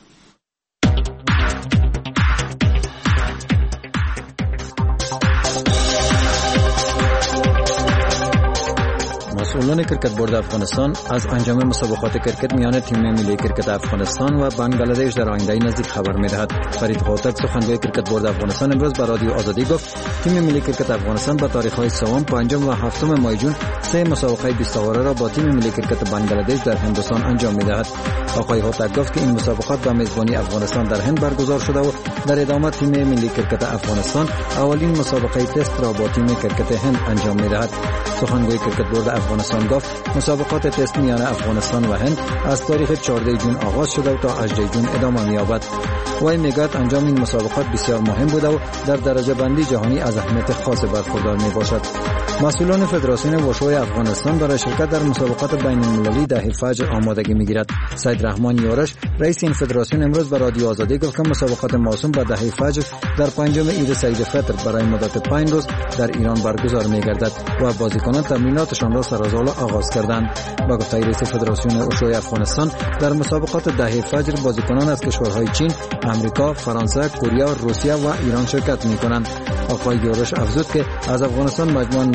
مسئولان کرکت بورد افغانستان از انجام مسابقات کرکت میان تیم ملی کرکت افغانستان و بنگلادش در آینده نزدیک خبر می‌دهد. فرید هوتک سخنگوی کرکت بورد افغانستان امروز به رادیو آزادی گفت تیم ملی کرکت افغانستان به تاریخ‌های 3، 5 و 7 ماه جون 3 مسابقه 20 آوره را با تیم ملی کرکت بنگلادش در هندوستان انجام می‌دهد. آقای هوتک گفت که این مسابقات به میزبانی افغانستان در هند برگزار شده و در ادامه تیم ملی کرکت افغانستان اولین مسابقه تست را با تیم کرکت هند انجام می‌دهد. سخنگوی کرکت بورد افغانستان گفت مسابقات تست میان افغانستان و هند از تاریخ 14 جون آغاز شده و تا 18 جون ادامه می‌یابد. وی میگوید انجام این مسابقات بسیار مهم بوده و در درجه بندی جهانی از اهمیت خاص برخوردار میباشد. مسئولان فدراسیون وشوی افغانستان برای شرکت در مسابقات بین المللی دهه فجر آمادگی میگیرد. سید رحمان یارش رئیس این فدراسیون امروز به رادیو آزادی گفت که مسابقات موسوم به دهه فجر در 5 عید سید فطر برای مدت 5 روز در ایران برگزار میگردد و بازیکنان تمریناتشان را سرازال آغاز کردند. با گفته رئیس فدراسیون وشوی افغانستان در مسابقات دهه فجر بازیکنان از کشورهای چین، امریکا، فرانسه، کره، روسیه و ایران شرکت میکنند. آقای یارش افزود که از افغانستان مجموعاً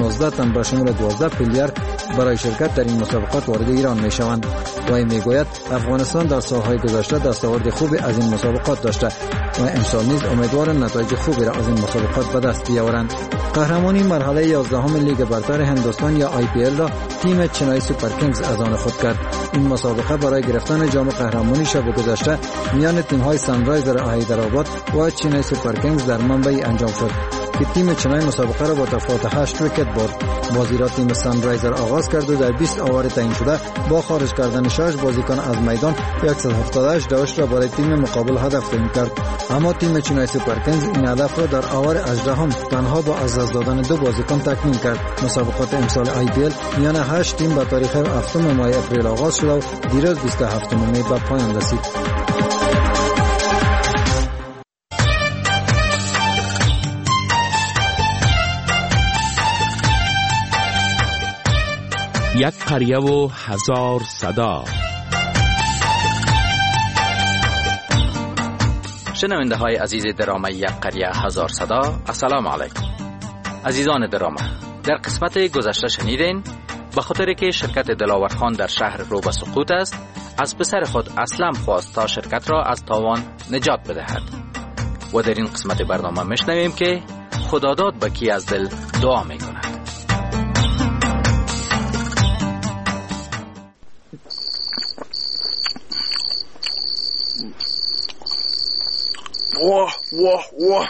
19 تن به شمول 12 پلیگر برای شرکت در این مسابقات وارد ایران می شوند. وی می گوید افغانستان در سالهای گذشته دستاورد خوبی از این مسابقات داشته و امسال نیز امیدوار نتایج خوبی را از این مسابقات به دست بیاورند. قهرمانی مرحله 11 لیگ برتر هندوستان یا IPL را تیم چنای سوپر کینگز از آن خود کرد. این مسابقه برای گرفتن جام قهرمانی شب گذشته میان تیم‌های سانرایزر حیدرآباد و چنای سوپر کینگز در منبع انجام شد که تیم چنای مسابقه را با تفاوت 8 ویکت برد. بازی را تیم سانرایزر آغاز کرد و در 20 اوور تعیین شده با خارج کردن 6 بازیکن از میدان 178 داشت را برای تیم مقابل هدف تعیین کرد. اما تیم چنای سوپر کینگز این هدف را در اوور 18 تنها با از دست دادن 2 بازیکن تکمیل کرد. مسابقات امسال IPL میان 8 تیم به تاریخ 7 ماه اپریل آغاز شد و دیروز 27 می به پایان رسید. یک قریه و هزار صدا. شنونده های عزیز درام یک قریه هزار صدا، السلام علیکم. عزیزان درام، در قسمت گذشته شنیدین به خاطر که شرکت دلاورخان در شهر رو به سقوط است، از پسر خود اسلم خواست تا شرکت را از تاوان نجات بدهد و در این قسمت برنامه میشنویم که خداداد به کی از دل دعا میکند. واه واه واه،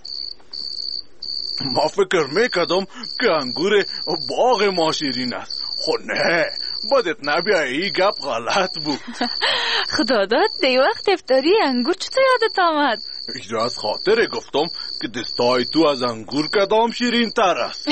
ما فکر میکردم که انگور باغ ما شیرین است. خو نه، بدت نبیه، ای گپ غلط بود. خدا داد دی وقت افطاری انگور چطور یادت آمد؟ ایجا از خاطر گفتم که دستای تو از انگور کدام شیرین تر است.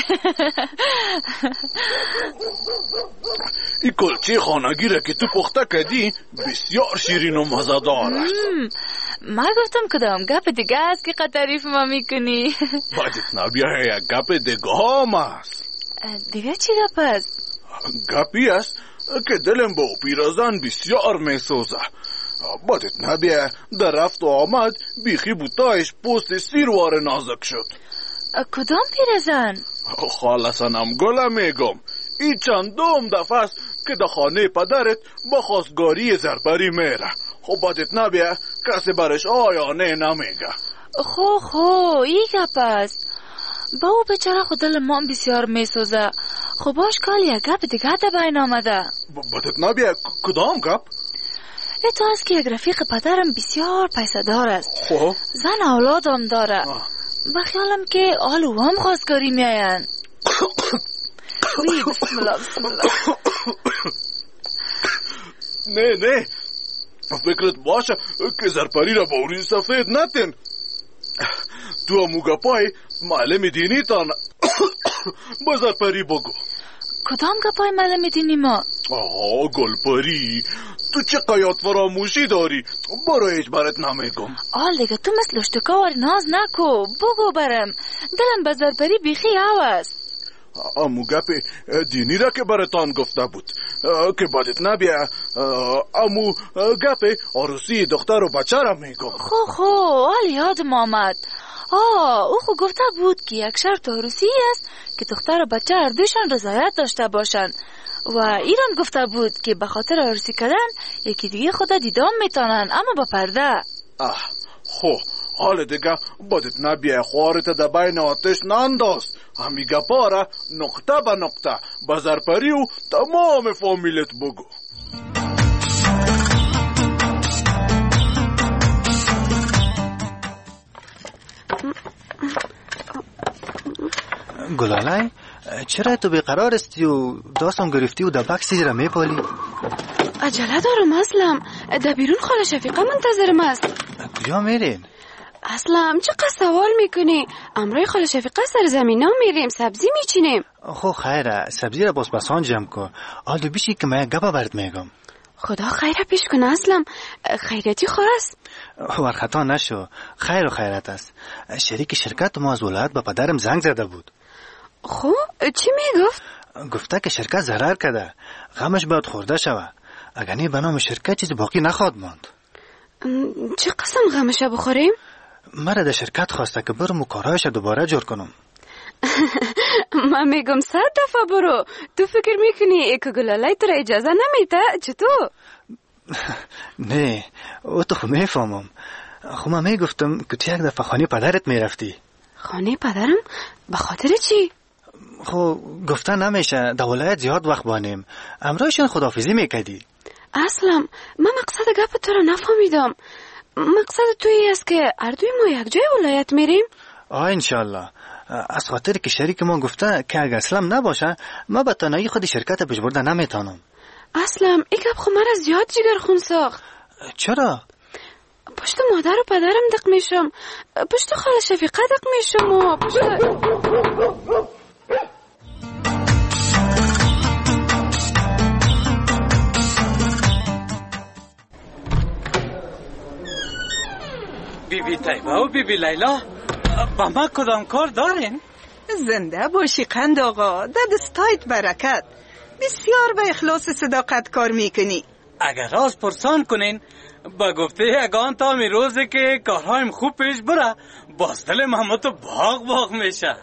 این کلچه خانگی را که تو پخته کردی بسیار شیرین و مزدار است. ما گفتم کدام گپ دیگه است که تعریف ما میکنی. بدت نبیه، یک گپ دیگه هم است. دیگه چی گپ است؟ گپی است که دلم با پیرزن بسیار میسوزه. بدت نبیه، در رفت و آمد بیخی بوتایش پوست سیروار نازک شد. کدام پیرزن؟ خالصنم گله میگم. این چندم دفعه است که در خانه پدرت با خواستگاری زربری میره. خب بدت نبیه کسی برش آیا نه نمیگه. خو این گپ است. با او بچره خود دل ما بسیار میسوزه. خب باش کال یک گپ دیگه تا بین آمده. بدت نبیه کدام گپ؟ تو است که یک رفیق پدرم بسیار پیسه دار است. خب زن اولادم داره. بخیالم که آلو هم خواستگاری میاین. بسم الله بسم الله. نه فکرت باشه که زرپری را با اوری سفید نتین. تو هموگا پای معلم دینی تان با زرپری بگو. کدام گپای معلم دینی ما؟ گلپری، تو چه قیاد فراموشی داری؟ برو هیچ برات نمیگم. دیگه تو مثل اشتکاور ناز نکو، بگو برم. دلم به زرپری بیخی هوست. امو گپ دینی را که براتان گفته بود که بدت نبیه، امو گپ عروسی دختر و بچه را میگم. حال یادم آمد. او خو گفته بود که یک شرط عروسی است که دختر و بچه هر دوشان رضایت داشته باشند و ایران گفته بود که به خاطر عروسی کردن یکی دیگه خدا دیدام میتونن، اما با پرده. حال دیگه بدت نبیه خوارت در بین آتش ننداز. همی گپاره نقطه به نقطه به زرپری و تمام فامیلت بگو. گلالای، چرا تو بیقرار استی و داستان گرفتی و در بکسی را میپالی؟ عجله دارم اسلم، در بیرون خاله شفیقه منتظرم است. کجا میرین؟ اسلم چقدر سوال میکنی؟ امروی خاله شفیقه سر زمین ها میریم، سبزی میچینیم. خیره، سبزی را باز بسان جمع کن. آلدو بیشی که من گپا برد میگم. خدا خیره پیش کن اسلم، خیرتی خور است. ورخطا نشو، خیر و خیرت است. شریک شرکت ما از ولایت با پدرم زنگ زده بود. چی میگفت؟ گفته که شرکت ضرر کرده، غمش باید خورده شوه. اگر نه به نام شرکت چیز باقی نخواهد ماند. چه قسم غمش بخوریم؟ مرا در شرکت خواسته که برم و کارهایش دوباره جور کنم. من میگم 100 دفعه برو. تو فکر میکنی که گلالای تو را اجازه نمیده؟ چطور؟ نه او تو خو میفهمم. خو من میگفتم که تو یک دفعه خانه پدرت میرفتی. خانه پدرم؟ به خاطر چی؟ خو گفتن نمیشه در ولایت زیاد وقت بانیم. امرایشان خداحافظی میکردی. اصلا من مقصد گپ تو را نفهمیدم. مقصد تویی است که اردوی ما یک جای ولایت میریم؟ انشالله. از خاطر که شریک ما گفته که اگر اسلام نباشه ما به تنهایی خود شرکت پیش برده نمیتونم. اصلا این گپ خو مرا زیاد جگر خون ساخت. چرا؟ پشت مادر و پدرم دق میشم، پشت خاله شفیقه دق میشم و پشت... بیبی طیبه و بیبی لیلا با ما کدام کار دارین؟ زنده باشی قند آقا، در دستایت برکت. بسیار به اخلاص صداقت کار میکنی. اگر راز پرسان کنین با گفته یگان تا می روزه که کارهایم خوب پیش بره باز دل محمد باغ میشه.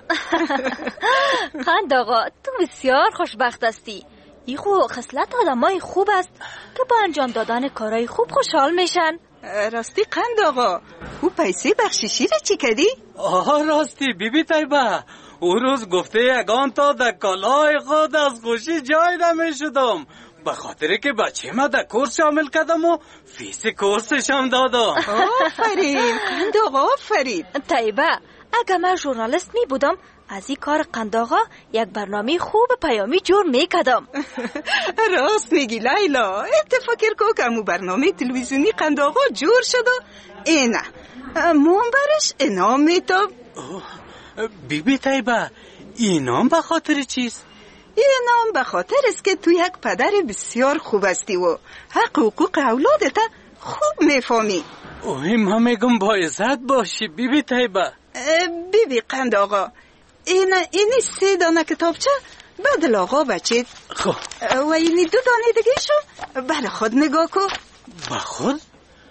قند آقا تو بسیار خوشبخت هستی. ای خو خصلت آدمای خوب است که با انجام دادن کارهای خوب خوشحال میشن. راستی قند آقا او پیسه بخششی را چی کردی؟ راستی بیبی طیبه او روز گفته یگان تا در کالای خود از خوشی جای نمی شدم به خاطر که بچه ما در کورس شامل کردم و فیس کورسشم دادم. آفرین قند آقا آفرین. طیبه اگر من ژورنالیست می بودم از این کار قند آقا یک برنامه خوب پیامی جور می کردم. راست میگی لیلا. اتفاقی کو که امو برنامه تلویزیونی قند آقا جور شده اینه منبرش انام میتاب. بیبی طیبه اینام به خاطر چیست؟ اینام به خاطر است که تو یک پدر بسیار خوب هستی و حق و حقوق اولادت خوب میفهمی. من میگم با عزت باشی بیبی طیبه. بیبی قند آقا اینی 3 دانه کتابچه بدل آقا بچید و اینی 2 دانه دیگه شو بله خود نگاه کن. با خود؟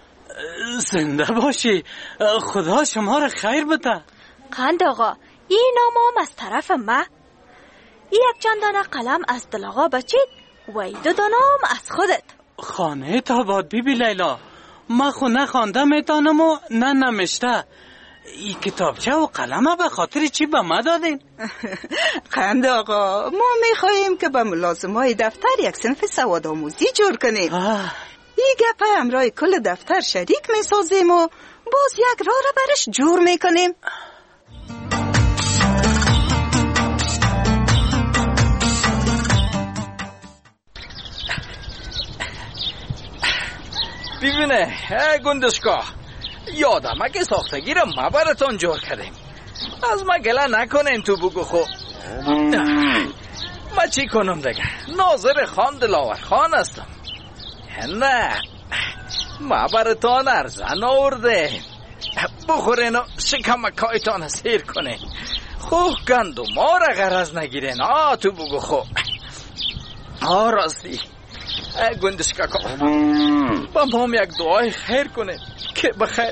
زنده باشی خدا شما را خیر بده. قند آقا این نامم از طرف ما. یک چند دانه قلم از دل آقا بچید و این 2 دانه هم از خودت. خانه تا باد بیبی لیلا ما خو نخوانده میتانم و نه نمشته. این کتابچه و قلم به خاطر چی به ما دادین؟ قند آقا ما میخواییم که به ملازمای دفتر یک صنف سواد آموزی جور کنیم. این گپه همراه کل دفتر شریک میسازیم و باز یک راه را برش جور میکنیم. ببینه گندشکا یادم که ساختگی را ما براتون جور کردیم. از ما گله نکنین تو بگو خو. ما چی کنم دیگه ناظر خان دلاور خان هستم. نه ما براتون ارزن آورده بخورین و شکمکایتان سیر کنین. خو گندو ما را غرض نگیرین. تو بگو خو. راستی گندشکا با ما هم یک دعای خیر کنه که بخیر.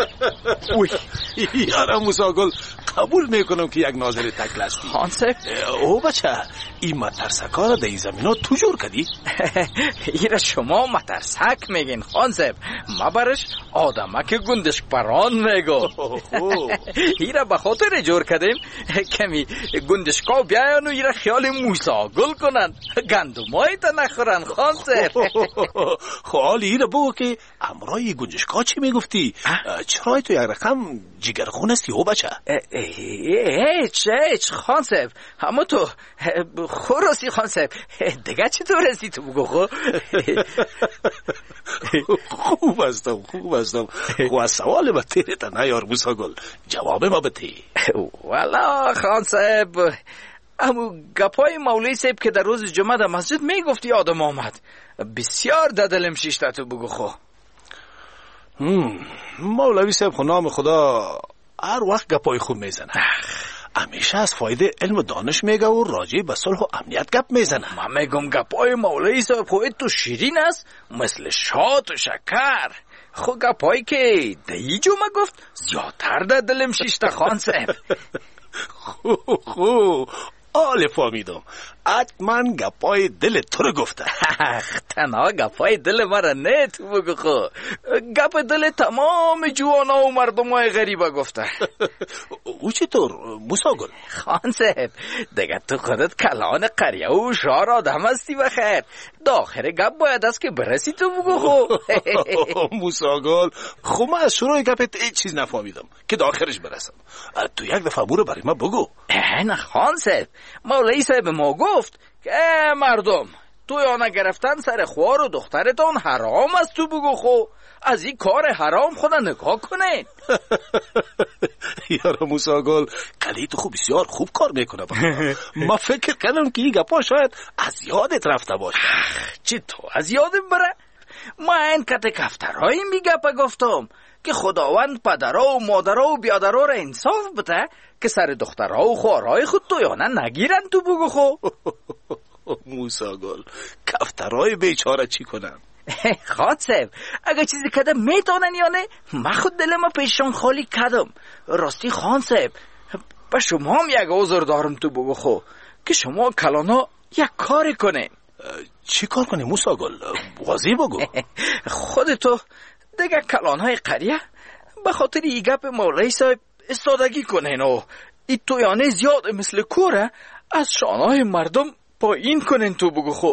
یارم موساگل قبول میکنم که یک ناظر تکل هستی. خانسب او بچه این مترسکا را در این زمین ها تو جور کردی؟ ایره شما مترسک میگین خانسب ما برش آدمک گندشک پران میگو. ایره بخاطر جور کردیم کمی گندشکا بیاین و ایره خیال موساگل کنن گندمای تا نخورن خانسب. خالی ایره بگو که امرای گندشکا چی میگفتی؟ چرا تو یک رقم جگرخون هستی او بچه؟ هیچ خانسب اما تو خوراستی خانسب دیگه چطور هستی تو بگو خو. خوب هستم خو از سوال با تیرت نیار موساگل جواب ما بده. والا خانسب امو گپای مولوی صاحب که در روز جمعه در مسجد میگفتی آدم آمد بسیار دلم شیشته تو بگو خو. مولوی صاحب خو نام خدا هر وقت گپای خوب میزنه. همیشه از فایده علم و دانش میگه و راجع به صلح و امنیت گپ میزنه. من میگم گپای مولوی صاحب خود تو شیرین است مثل شات و شکر. خو گپایی که دی جمعه گفت زیادتر در دلم شیشته خان صاحب. خو آله فهمیدم. حتما گپای دل تو رو گفته. تنها گپای دل مرا نه تو بگو خو، گپ دل تمام جوانا و مردمای غریبه گفته. او چطور موسی گل؟ خان صاحب دیگه تو خودت کلان قریه و شار آدم هستی بخیر. داخل گپ باید است که برسی تو بگو خو. موسی گل خو من از شروع گپت هیچ چیز نفهمیدم که داخلش برسم. تو یک دفعه بورو برای ما بگو. نه خان صاحب، مولوی صاحب ما گفت که مردم تویانه گرفتن سر خوار و دخترتان حرام است تو بگو خو. از این کار حرام خدا نگاه کنه. یارا موسی گل کلی تو خوب بسیار خوب کار میکنه. ما فکر کردم که این گپا شاید از یادت رفته باشه. چی تو از یادم بره؟ ما این کت کفترهایی میگه پا گفتم که خداوند پدرها و مادرها و بیادرها را انصاف بده که سر دخترها و خوارهای خود تویانه نگیرن تو بگو خو. موسی گل کفترهای بیچاره چی کنن؟ خاد صاحب اگه چیزی کده میتونن یا نه، من خود دلم پیشان خالی کدم. راستی خان صاحب با شما هم یک عذر دارم تو بگو خو که شما کلانا یک کاری کنین. چی کار کنی موسی گل؟ واضح بگو. خودتو دیگه کلانهای قریه به خاطر ای گپ مولوی صاحب استادگی کنین و ای تویانه زیاد مثل کوره از شانهای مردم پایین کنین تو بگو خو.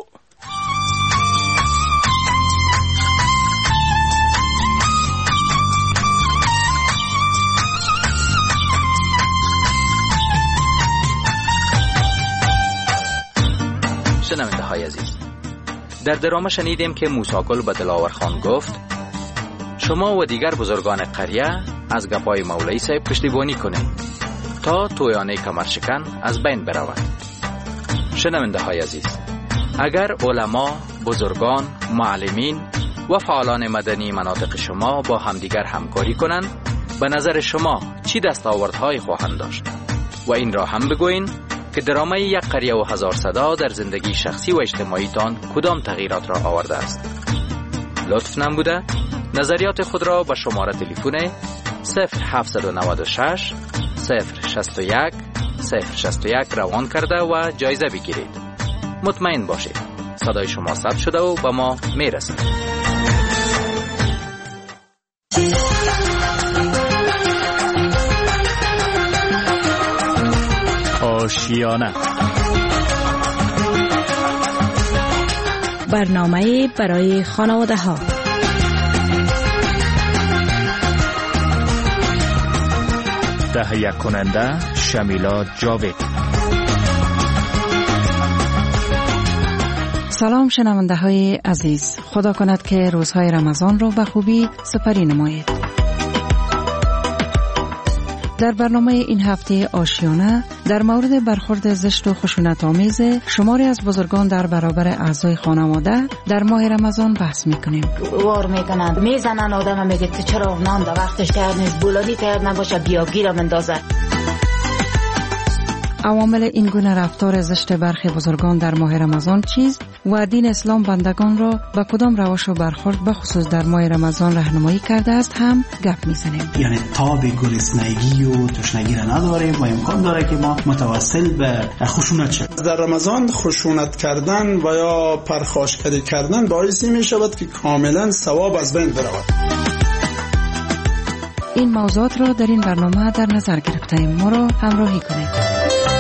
شنونده های عزیز، در درامه شنیدیم که موسی گل به دلاور خان گفت شما و دیگر بزرگان قریه از گپای مولوی صاحب پشتیبانی کنید تا تویانه کمرشکن از بین برود. شنونده های عزیز، اگر علما، بزرگان، معلمین و فعالان مدنی مناطق شما با همدیگر همکاری کنند، به نظر شما چی دستاوردهایی خواهند داشت؟ و این را هم بگوین که درامه یک قریه و هزار صدا در زندگی شخصی و اجتماعی تان کدام تغییرات را آورده است؟ لطف نموده نظریات خود را به شماره تلفن 0796 061 061 روان کرده و جایزه بگیرید. مطمئن باشید صدای شما ثبت شده و به ما میرسد. آشیانه، برنامه برای خانواده ها. تهیه کننده شمیلا جاوید. سلام شنونده های عزیز، خدا کند که روزهای رمضان رو به خوبی سپری نمایید. در برنامه این هفته آشیانه در مورد برخورد زشت و خشونت آمیز شماری از بزرگان در برابر اعضای خانواده در ماه رمضان بحث میکنیم. وار میکنند، میزنن آدم، میگه که چرا نان در وقتش تیار نیست، بولادی تیار نباشه بیا گیرم اندازه. عوامل این گونه رفتار زشت برخی بزرگان در ماه رمضان چیست و دین اسلام بندگان را به کدام روش و برخورد به خصوص در ماه رمضان راهنمایی کرده است هم گپ میزنیم. یعنی تاب گرسنگی و تشنگی را نداریم و امکان داره که ما متوسل به خشونت شویم. در رمضان خشونت کردن و یا پرخاشگری کردن باعث می شود که کاملا ثواب از بین برود. این موضوعات را در این برنامه در نظر گرفتیم. ما را همراهی کنید.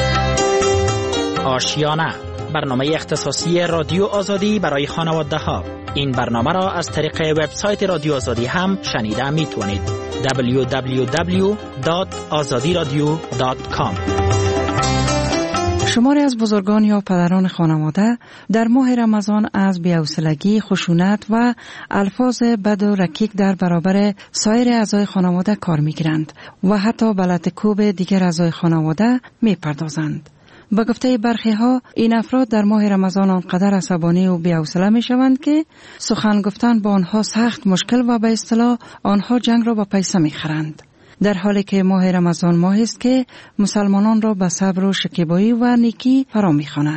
آشیانه، برنامه اختصاصی رادیو آزادی برای خانواده ها. این برنامه را از طریق وبسایت رادیو آزادی هم شنیده می توانید. www.azadiradio.com. شماری از بزرگان یا پدران خانواده در ماه رمضان از بی‌حوصلگی، خشونت و الفاظ بد و رکیک در برابر سایر اعضای خانواده کار می‌گیرند و حتی به لط‌وکوب دیگر اعضای خانواده می‌پردازند. با گفته برخی ها این افراد در ماه رمضان آنقدر عصبانی و بی‌حوصله می‌شوند که سخن گفتن با آنها سخت مشکل و به اصطلاح آنها جنگ را با پیسه می‌خرند. در حالی که ماه رمضان ماهی است که مسلمانان را به صبر و شکیبایی و نیکی فرا می‌خواند.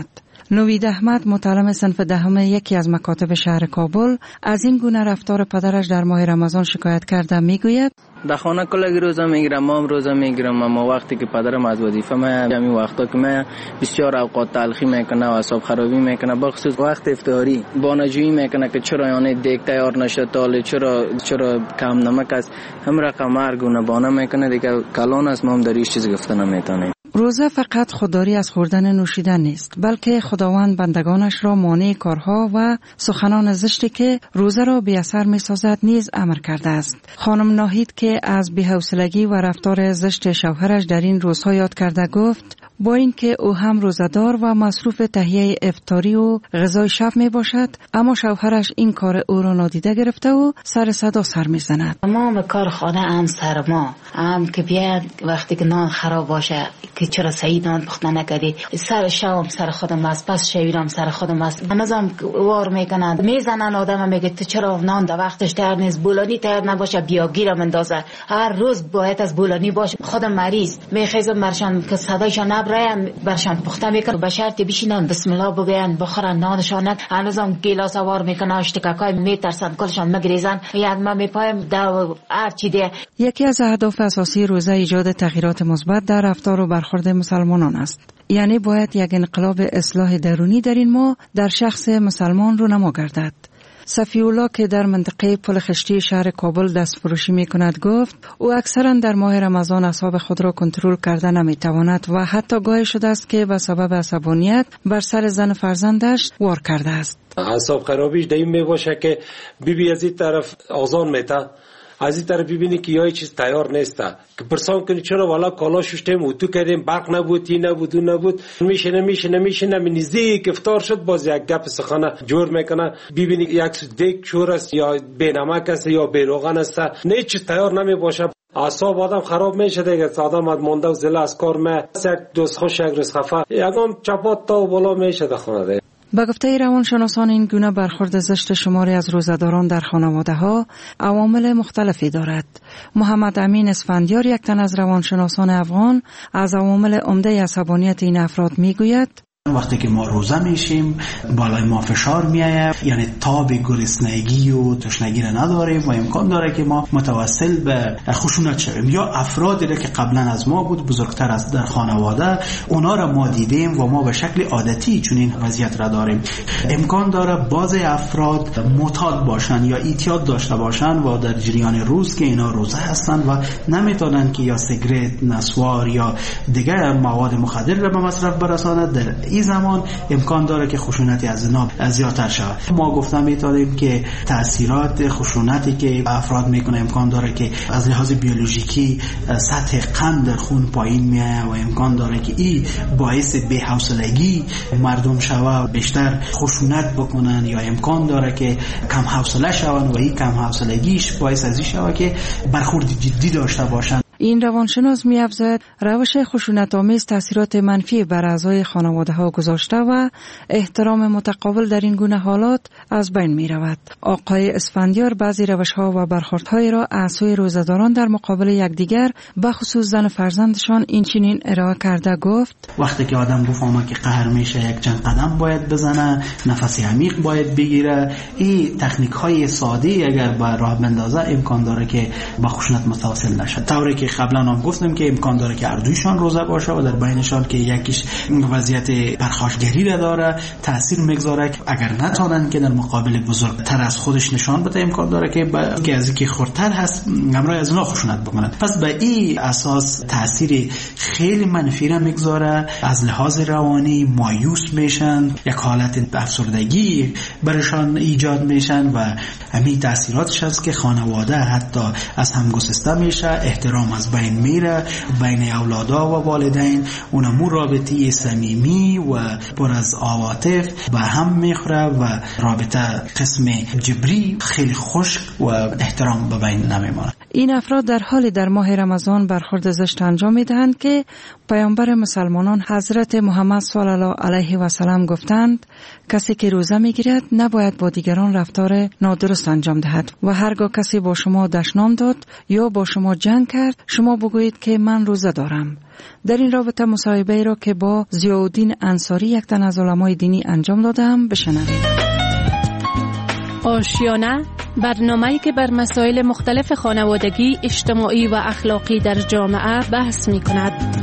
نوید احمد متعلم صنف دهم یکی از مکاتب شهر کابل از این گونه رفتار پدرش در ماه رمضان شکایت کرده. میگوید در خانه کلگی روزه میگیرم، ما هم روزه میگیرم، اما وقتی که پدرم از وظیفه میاد همین وقتا که میاد بسیار اوقات تلخی میکنه و اعصاب خرابی میکنه، بخصوص وقت افطاری بانجویی میکنه که چرا یعنی دیگ تیار نشد، تاله چرا کم نمک است، هم رقم هر گونه بانه میکنه دیگه. کلان است، ما هم در هیچ چیز گفته نمیتونیم. روزه فقط خودداری از خوردن نوشیدن نیست، بلکه خداوند بندگانش را مانع کارها و سخنان زشتی که روزه را بی اثر می سازد نیز امر کرده است. خانم ناهید که از بی‌حوصلگی و رفتار زشت شوهرش در این روزها یاد کرده گفت با اینکه او هم روزه‌دار و مصروف تهیه افطاری و غذای شب می باشد، اما شوهرش این کار او را نادیده گرفته و سر صدا سر می زند. تمام کار خانه هم سر ما، هم که بیاد وقتی که نان خراب باشه که چرا سعید نان پخته نکردی، سر شام سر خودم است، پس شویرم سر خودم است. هنوزم وار میکنند، میزنن آدم، میگه تو چرا نان در وقتش تیار نیست، بولانی تیار نباشه بیا گیرم اندازه، هر روز باید از بولانی باشه. خودم مریض میخیزم مرشان که صدایشان نبرایم برشان پخته میکنم، به شرط بشینن بسم الله بگوین بخورن نانشان. هنوزم گیلاس وار میکنن، اشتکاکای میترسن کلشان مگریزن، یاد ما میپایم در هر چی ده. یکی از اهداف اساسی روزه ایجاد تغییرات مثبت در رفتار و برخورد مسلمانان است. یعنی باید یک انقلاب اصلاح درونی در این ماه در شخص مسلمان رونما گردد. صفی الله که در منطقه پل خشتی شهر کابل دست فروشی می کند گفت او اکثرا در ماه رمضان اعصاب خود را کنترل کرده نمی تواند و حتی گاهی شده است که به سبب عصبانیت بر سر زن فرزندش وار کرده است. اعصاب خرابیش دیم می باشه که بیبی از این طرف آزان میته، از این طرف ببینی که یه چیز تیار نیسته که پرسان کنی چرا والا کالا ششتیم و تو کردیم برق نبود این نبود اون نبود، میشینه نزدیک افطار شد باز یک گپ سخنه جور میکنه، ببینی یک دیگ چور است یا بی نمک است یا بی روغن است، نه چیز تیار نمی باشه. اعصاب آدم خراب میشه دیگه. آدم از مونده و زله از کار یک دوست خوش یک روز خفه یکم چپات تا بالا میشه در خانه دیگه. با گفته روانشناسان این گونه برخورد زشت شماری از روزه‌داران در خانواده‌ها عوامل مختلفی دارد. محمد امین اسفندیار یک تن از روانشناسان افغان از عوامل عمده عصبانیت این افراد میگوید وقتی که ما روزه میشیم بالای ما فشار میآید، یعنی تاب گرسنگی و تشنگی را نداریم و امکان داره که ما متوسل به خشونت شویم. یا افرادی را که قبلا از ما بود بزرگتر از در خانواده اونا را ما دیدیم و ما به شکل عادتی چون این وضعیت را داریم. امکان داره بعضی افراد معتاد باشن یا اعتیاد داشته باشن و در جریان روز که اینا روزه هستن و نمیتونن که یا سیگرت، نسوار یا دیگر مواد مخدر را به مصرف برسانند، در این زمان امکان داره که خشونتی از اینا زیادتر شود. ما گفتم میتونیم که تاثیرات خشونتی که افراد میکنه امکان داره که از لحاظ بیولوژیکی سطح قند در خون پایین میاد و امکان داره که این باعث بی‌حوصلگی مردم شود، بیشتر خشونت بکنن، یا امکان داره که کم حوصله شون و این کم حوصلگیش باعث از این شود که برخورد جدی داشته باشن. این روانشناس می‌افزاید روش خشونت‌آمیز تاثیرات منفی بر اعضای خانواده‌ها گذاشته و احترام متقابل در این گونه حالات از بین می‌رود. آقای اسفندیار بعضی روش‌ها و برخوردهای را از سوی روزه‌داران در مقابل یکدیگر به خصوص زن فرزندشان این چنین ارائه کرده گفت وقتی که آدم بفهمه که قهر میشه یک چند قدم باید بزنه، نفس عمیق باید بگیره، این تکنیک‌های ساده اگر به راه بندازه امکان داره که با خشونت متواصل نشه. طوری که قبلا هم گفتم که امکان داره که هر دویشان روزه باشه و در بینشان که یکیش وضعیت پرخاشگری را داره تاثیر میگذاره که اگر نتونن که در مقابل بزرگتر از خودش نشان بده امکان داره که از اینکه خردتر هست همراه از اونها خشونت بکنن. پس به این اساس تاثیر خیلی منفی را میگذاره، از لحاظ روانی مایوس میشن، یک حالت افسردگی برشان ایجاد میشن و همین تاثیراتش هست که خانواده حتی از هم گسسته میشه، احترام از بین میره بین اولادا و والدین، اونمون رابطه صمیمی و پر از عواطف به هم میخوره و رابطه قسم جبری خیلی خشک و احترام به بین نمیمونه. این افراد در حالی در ماه رمضان برخورد زشت انجام میدهند که پیامبر مسلمانان حضرت محمد صلی الله علیه و سلم گفتند کسی که روزه میگیرد نباید با دیگران رفتار نادرست انجام دهد و هرگاه کسی با شما دشنام داد یا با شما جنگ کرد شما بگویید که من روزه دارم. در این رابطه مصاحبه را که با ضیاءالدین انصاری یک تن از علمای دینی انجام دادم بشنوید. آشیانه، برنامه‌ای که بر مسائل مختلف خانوادگی، اجتماعی و اخلاقی در جامعه بحث می‌کند.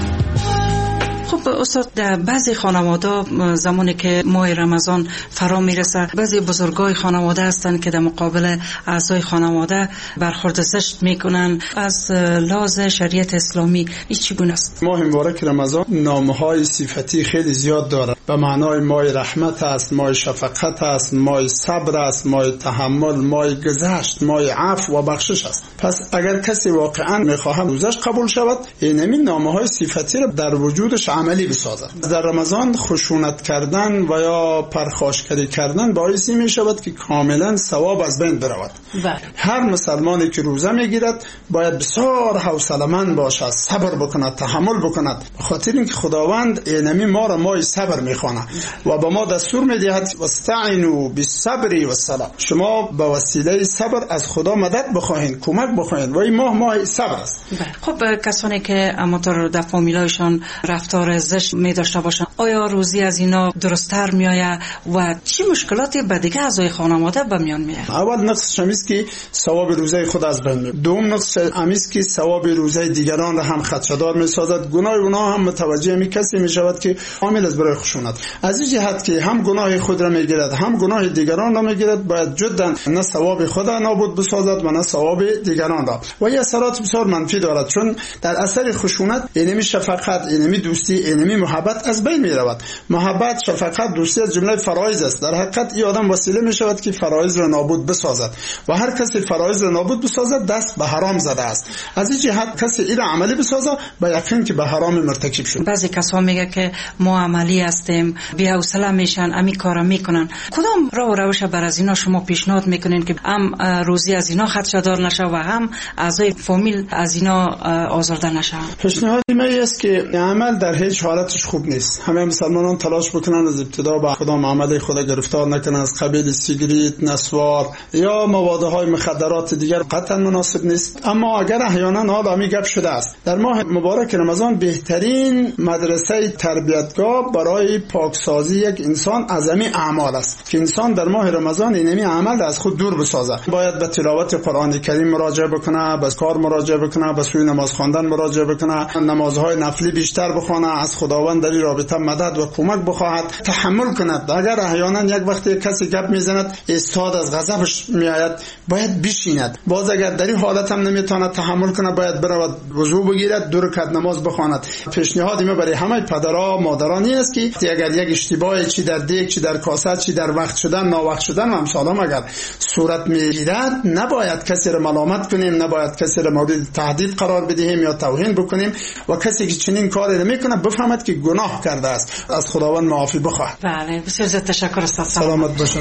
خب استاد، در بعضی خانواده زمانی که ماه رمضان فرا میرسه بعضی بزرگای خانواده هستند که در مقابل اعضای خانواده برخورد زشت میکنن. از لحاظ شریعت اسلامی این چگونه است؟ ماه مبارک رمضان نامهای صفتی خیلی زیاد داره. به معنای ماه رحمت است، ماه شفقت است، ماه صبر است، ماه تحمل، ماه گذشت، ماه عفو و بخشش است. پس اگر کسی واقعا میخواهد روزش قبول شود، این نامهای صفتی را در وجودش عملی بسازد. در رمضان خشونت کردن و یا پرخاشگری کردن باعث می شود که کاملا ثواب از بین برود. هر مسلمانی که روزه میگیرد باید بسیار حوصله‌مند باشد، صبر بکند، تحمل بکند، به خاطر اینکه خداوند اینمی ما را ماه صبر میخواند و به ما دستور میدهد واستعینوا بالصبر والصلاة. شما به وسیله صبر از خدا مدد بخواهید، کمک بخواهید و این ماه صبر است. خب کسانی که اماتور در فامیلایشان رفتار زشت می داشته باشن، آیا روزی از اینا درست‌تر میآید و چه مشکلاتی به دیگه اعضای خانواده به میان میاد؟ اول نقص شمیست که ثواب روزه خود از بین میبرد. دوم نقص امیست که ثواب روزه دیگران را هم خدشه‌دار میسازد. گناه اونها هم متوجه می کسی میشود که عامل از برای خشونت. از این جهت که هم گناه خود را میگیرد هم گناه دیگران را میگیرد، باید جدا نه ثواب خود را نابود بسازد و نه ثواب دیگران را. و این اثرات بسیار منفی دارد، چون در اثر خشونت اینمی شفقت، اینمی دوستی، اینمی محبت از بین می رود. محبت، شفقت، دوستی از جمله فرایض است. در حقیقت این آدم وسیله می شود که فرایض را نابود بسازد و هر کسی فرایض را نابود بسازد دست به حرام زده است. از این جهت کسی این را عملی بسازه به یقین که به حرام مرتکب شد. بعضی کسا میگه که ما عملی هستیم، بی حوصله میشن، امی کارا میکنن. کدام راه و روش بر از اینا شما پیشنهاد میکنین که هم روزی از اینا خدشه‌دار نشه و هم اعضای فامیل از اینا آزرده نشه؟ پیشنهاد من است که عمل در هیچ حالتش خوب نیست. همه مسلمانان تلاش بکنن از ابتدا به کدام عمل خود گرفتار نکنن، از قبیل سیگریت، نسوار یا موادهای مخدرات دیگر قطعا مناسب نیست. اما اگر احیانا آدمی گپ شده است، در ماه مبارک رمضان بهترین مدرسه تربیتگاه برای پاکسازی یک انسان اعظمی اعمال است که انسان در ماه رمضان اینمی عمل از خود دور بسازه. باید به تلاوت قرآن کریم مراجعه بکنه، به کار مراجعه بکنه، به سوی نماز خواندن مراجعه بکنه، نمازهای نفلی بیشتر بخونه، از خداوند در این رابطه مدد و کمک بخواهد، تحمل کند. اگر احیانا یک وقتی کسی گپ میزند استاد از غضبش میآید، باید بشیند. باز اگر در این حالت هم نمیتونه تحمل کنه، باید برود وضو بگیرد، 2 رکعت نماز بخواند. پیشنهاد ما برای همه پدرها مادرانی است که اگر یک اشتباه چی در دیگ، چی در کاسه، چی در وقت شدن، ناوقت شدن و امثال اگر صورت میگیرد، نباید کسی را ملامت کنیم، نباید کسی را مورد تهدید قرار بدهیم یا توهین بکنیم و کسی که چنین کاری میکنه بفهمد که گناه کرده است، از خداوند معافی بخواهد. بله، بسیار زیاد تشکر استاد. سلامت باشید.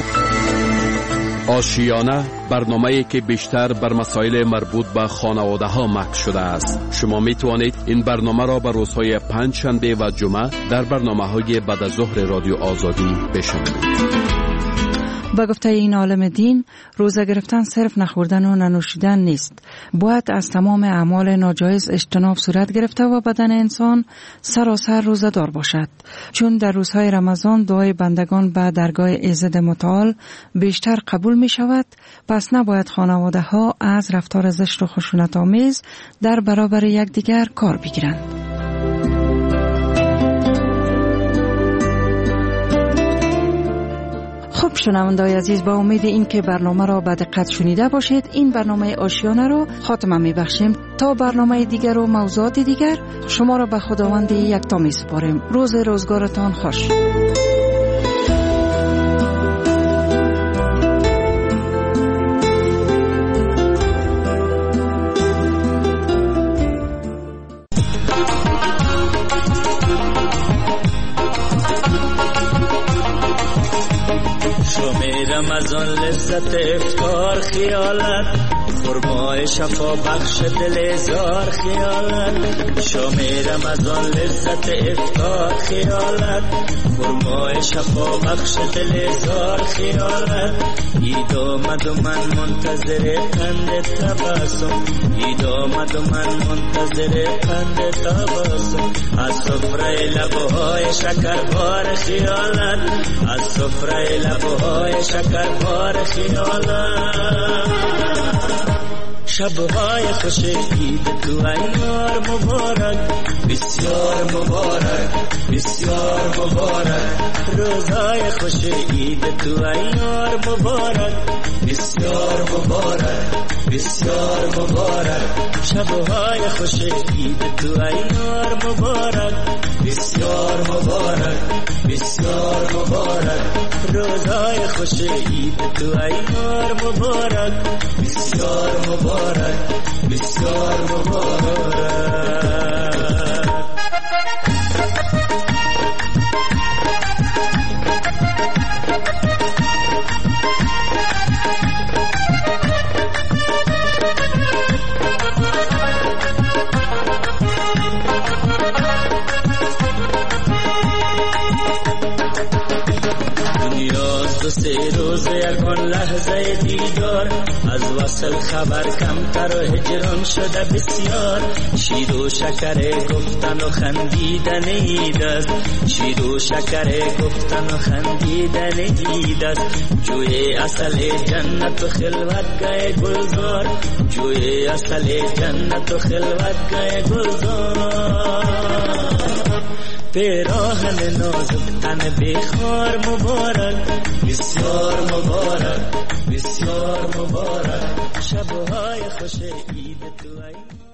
آشیانه، برنامه‌ای که بیشتر بر مسائل مربوط به خانواده ها مکس شده است. شما می توانید این برنامه را به روزهای پنجشنبه و جمعه در برنامه‌های بعد از ظهر رادیو آزادی بشنوید. با گفته این عالم دین، روزه گرفتن صرف نخوردن و ننوشیدن نیست. باید از تمام اعمال ناجایز اجتناب صورت گرفته و بدن انسان سراسر روزه دار باشد. چون در روزهای رمضان دعای بندگان به درگاه ایزد متعال بیشتر قبول می شود، پس نباید خانواده ها از رفتار زشت و خشونت آمیز در برابر یکدیگر کار بگیرند. خب شنونده‌های عزیز، با امید این که برنامه را به دقت شنیده باشید، این برنامه آشیانه را خاتمه می‌بخشیم. تا برنامه دیگر و موضوعات دیگر شما را به خداوند یکتا می‌سپاریم. روز روزگارتان خوش. رمضان لذت افطار خیالت خرمای شفا بخش دل زار خیالت، شام رمضان لذت افطار خیالت، خرمای شفا بخش دل زار خیالت. عید آمد و من منتظر قند تبسم، عید آمد و من منتظر قند تبسم. از سفره لبهای شکربار خیالت، از سفره لبهای شکربار خیالت. شبهای خوش عید تو ایار مبارک، بسیار مبارک بسیار مبارک. روزهای خوش عید تو ایار مبارک، بسیار مبارک بسیار مبارک. شبهای خوش عید تو ایار مبارک، بسیار مبارک بسیار مبارک. روزهای خوش عید تو ایار مبارک، بسیار مبارک بسیار مبارک. دو سه روز یکان لحظه دیدار، از وصل خبر کمتر و هجران شده بسیار. شیر و شکر گفتن و خندیدن عید است، شیر و شکر گفتن و خندیدن عید است. جوی اصل جنت و خلوتگاه گلزار، جوی اصل جنت و خلوتگاه گلزار. پیراهن نازک تن بخار مبارک، بسیار مبارک بسیار مبارک. شبهای خوش عید تو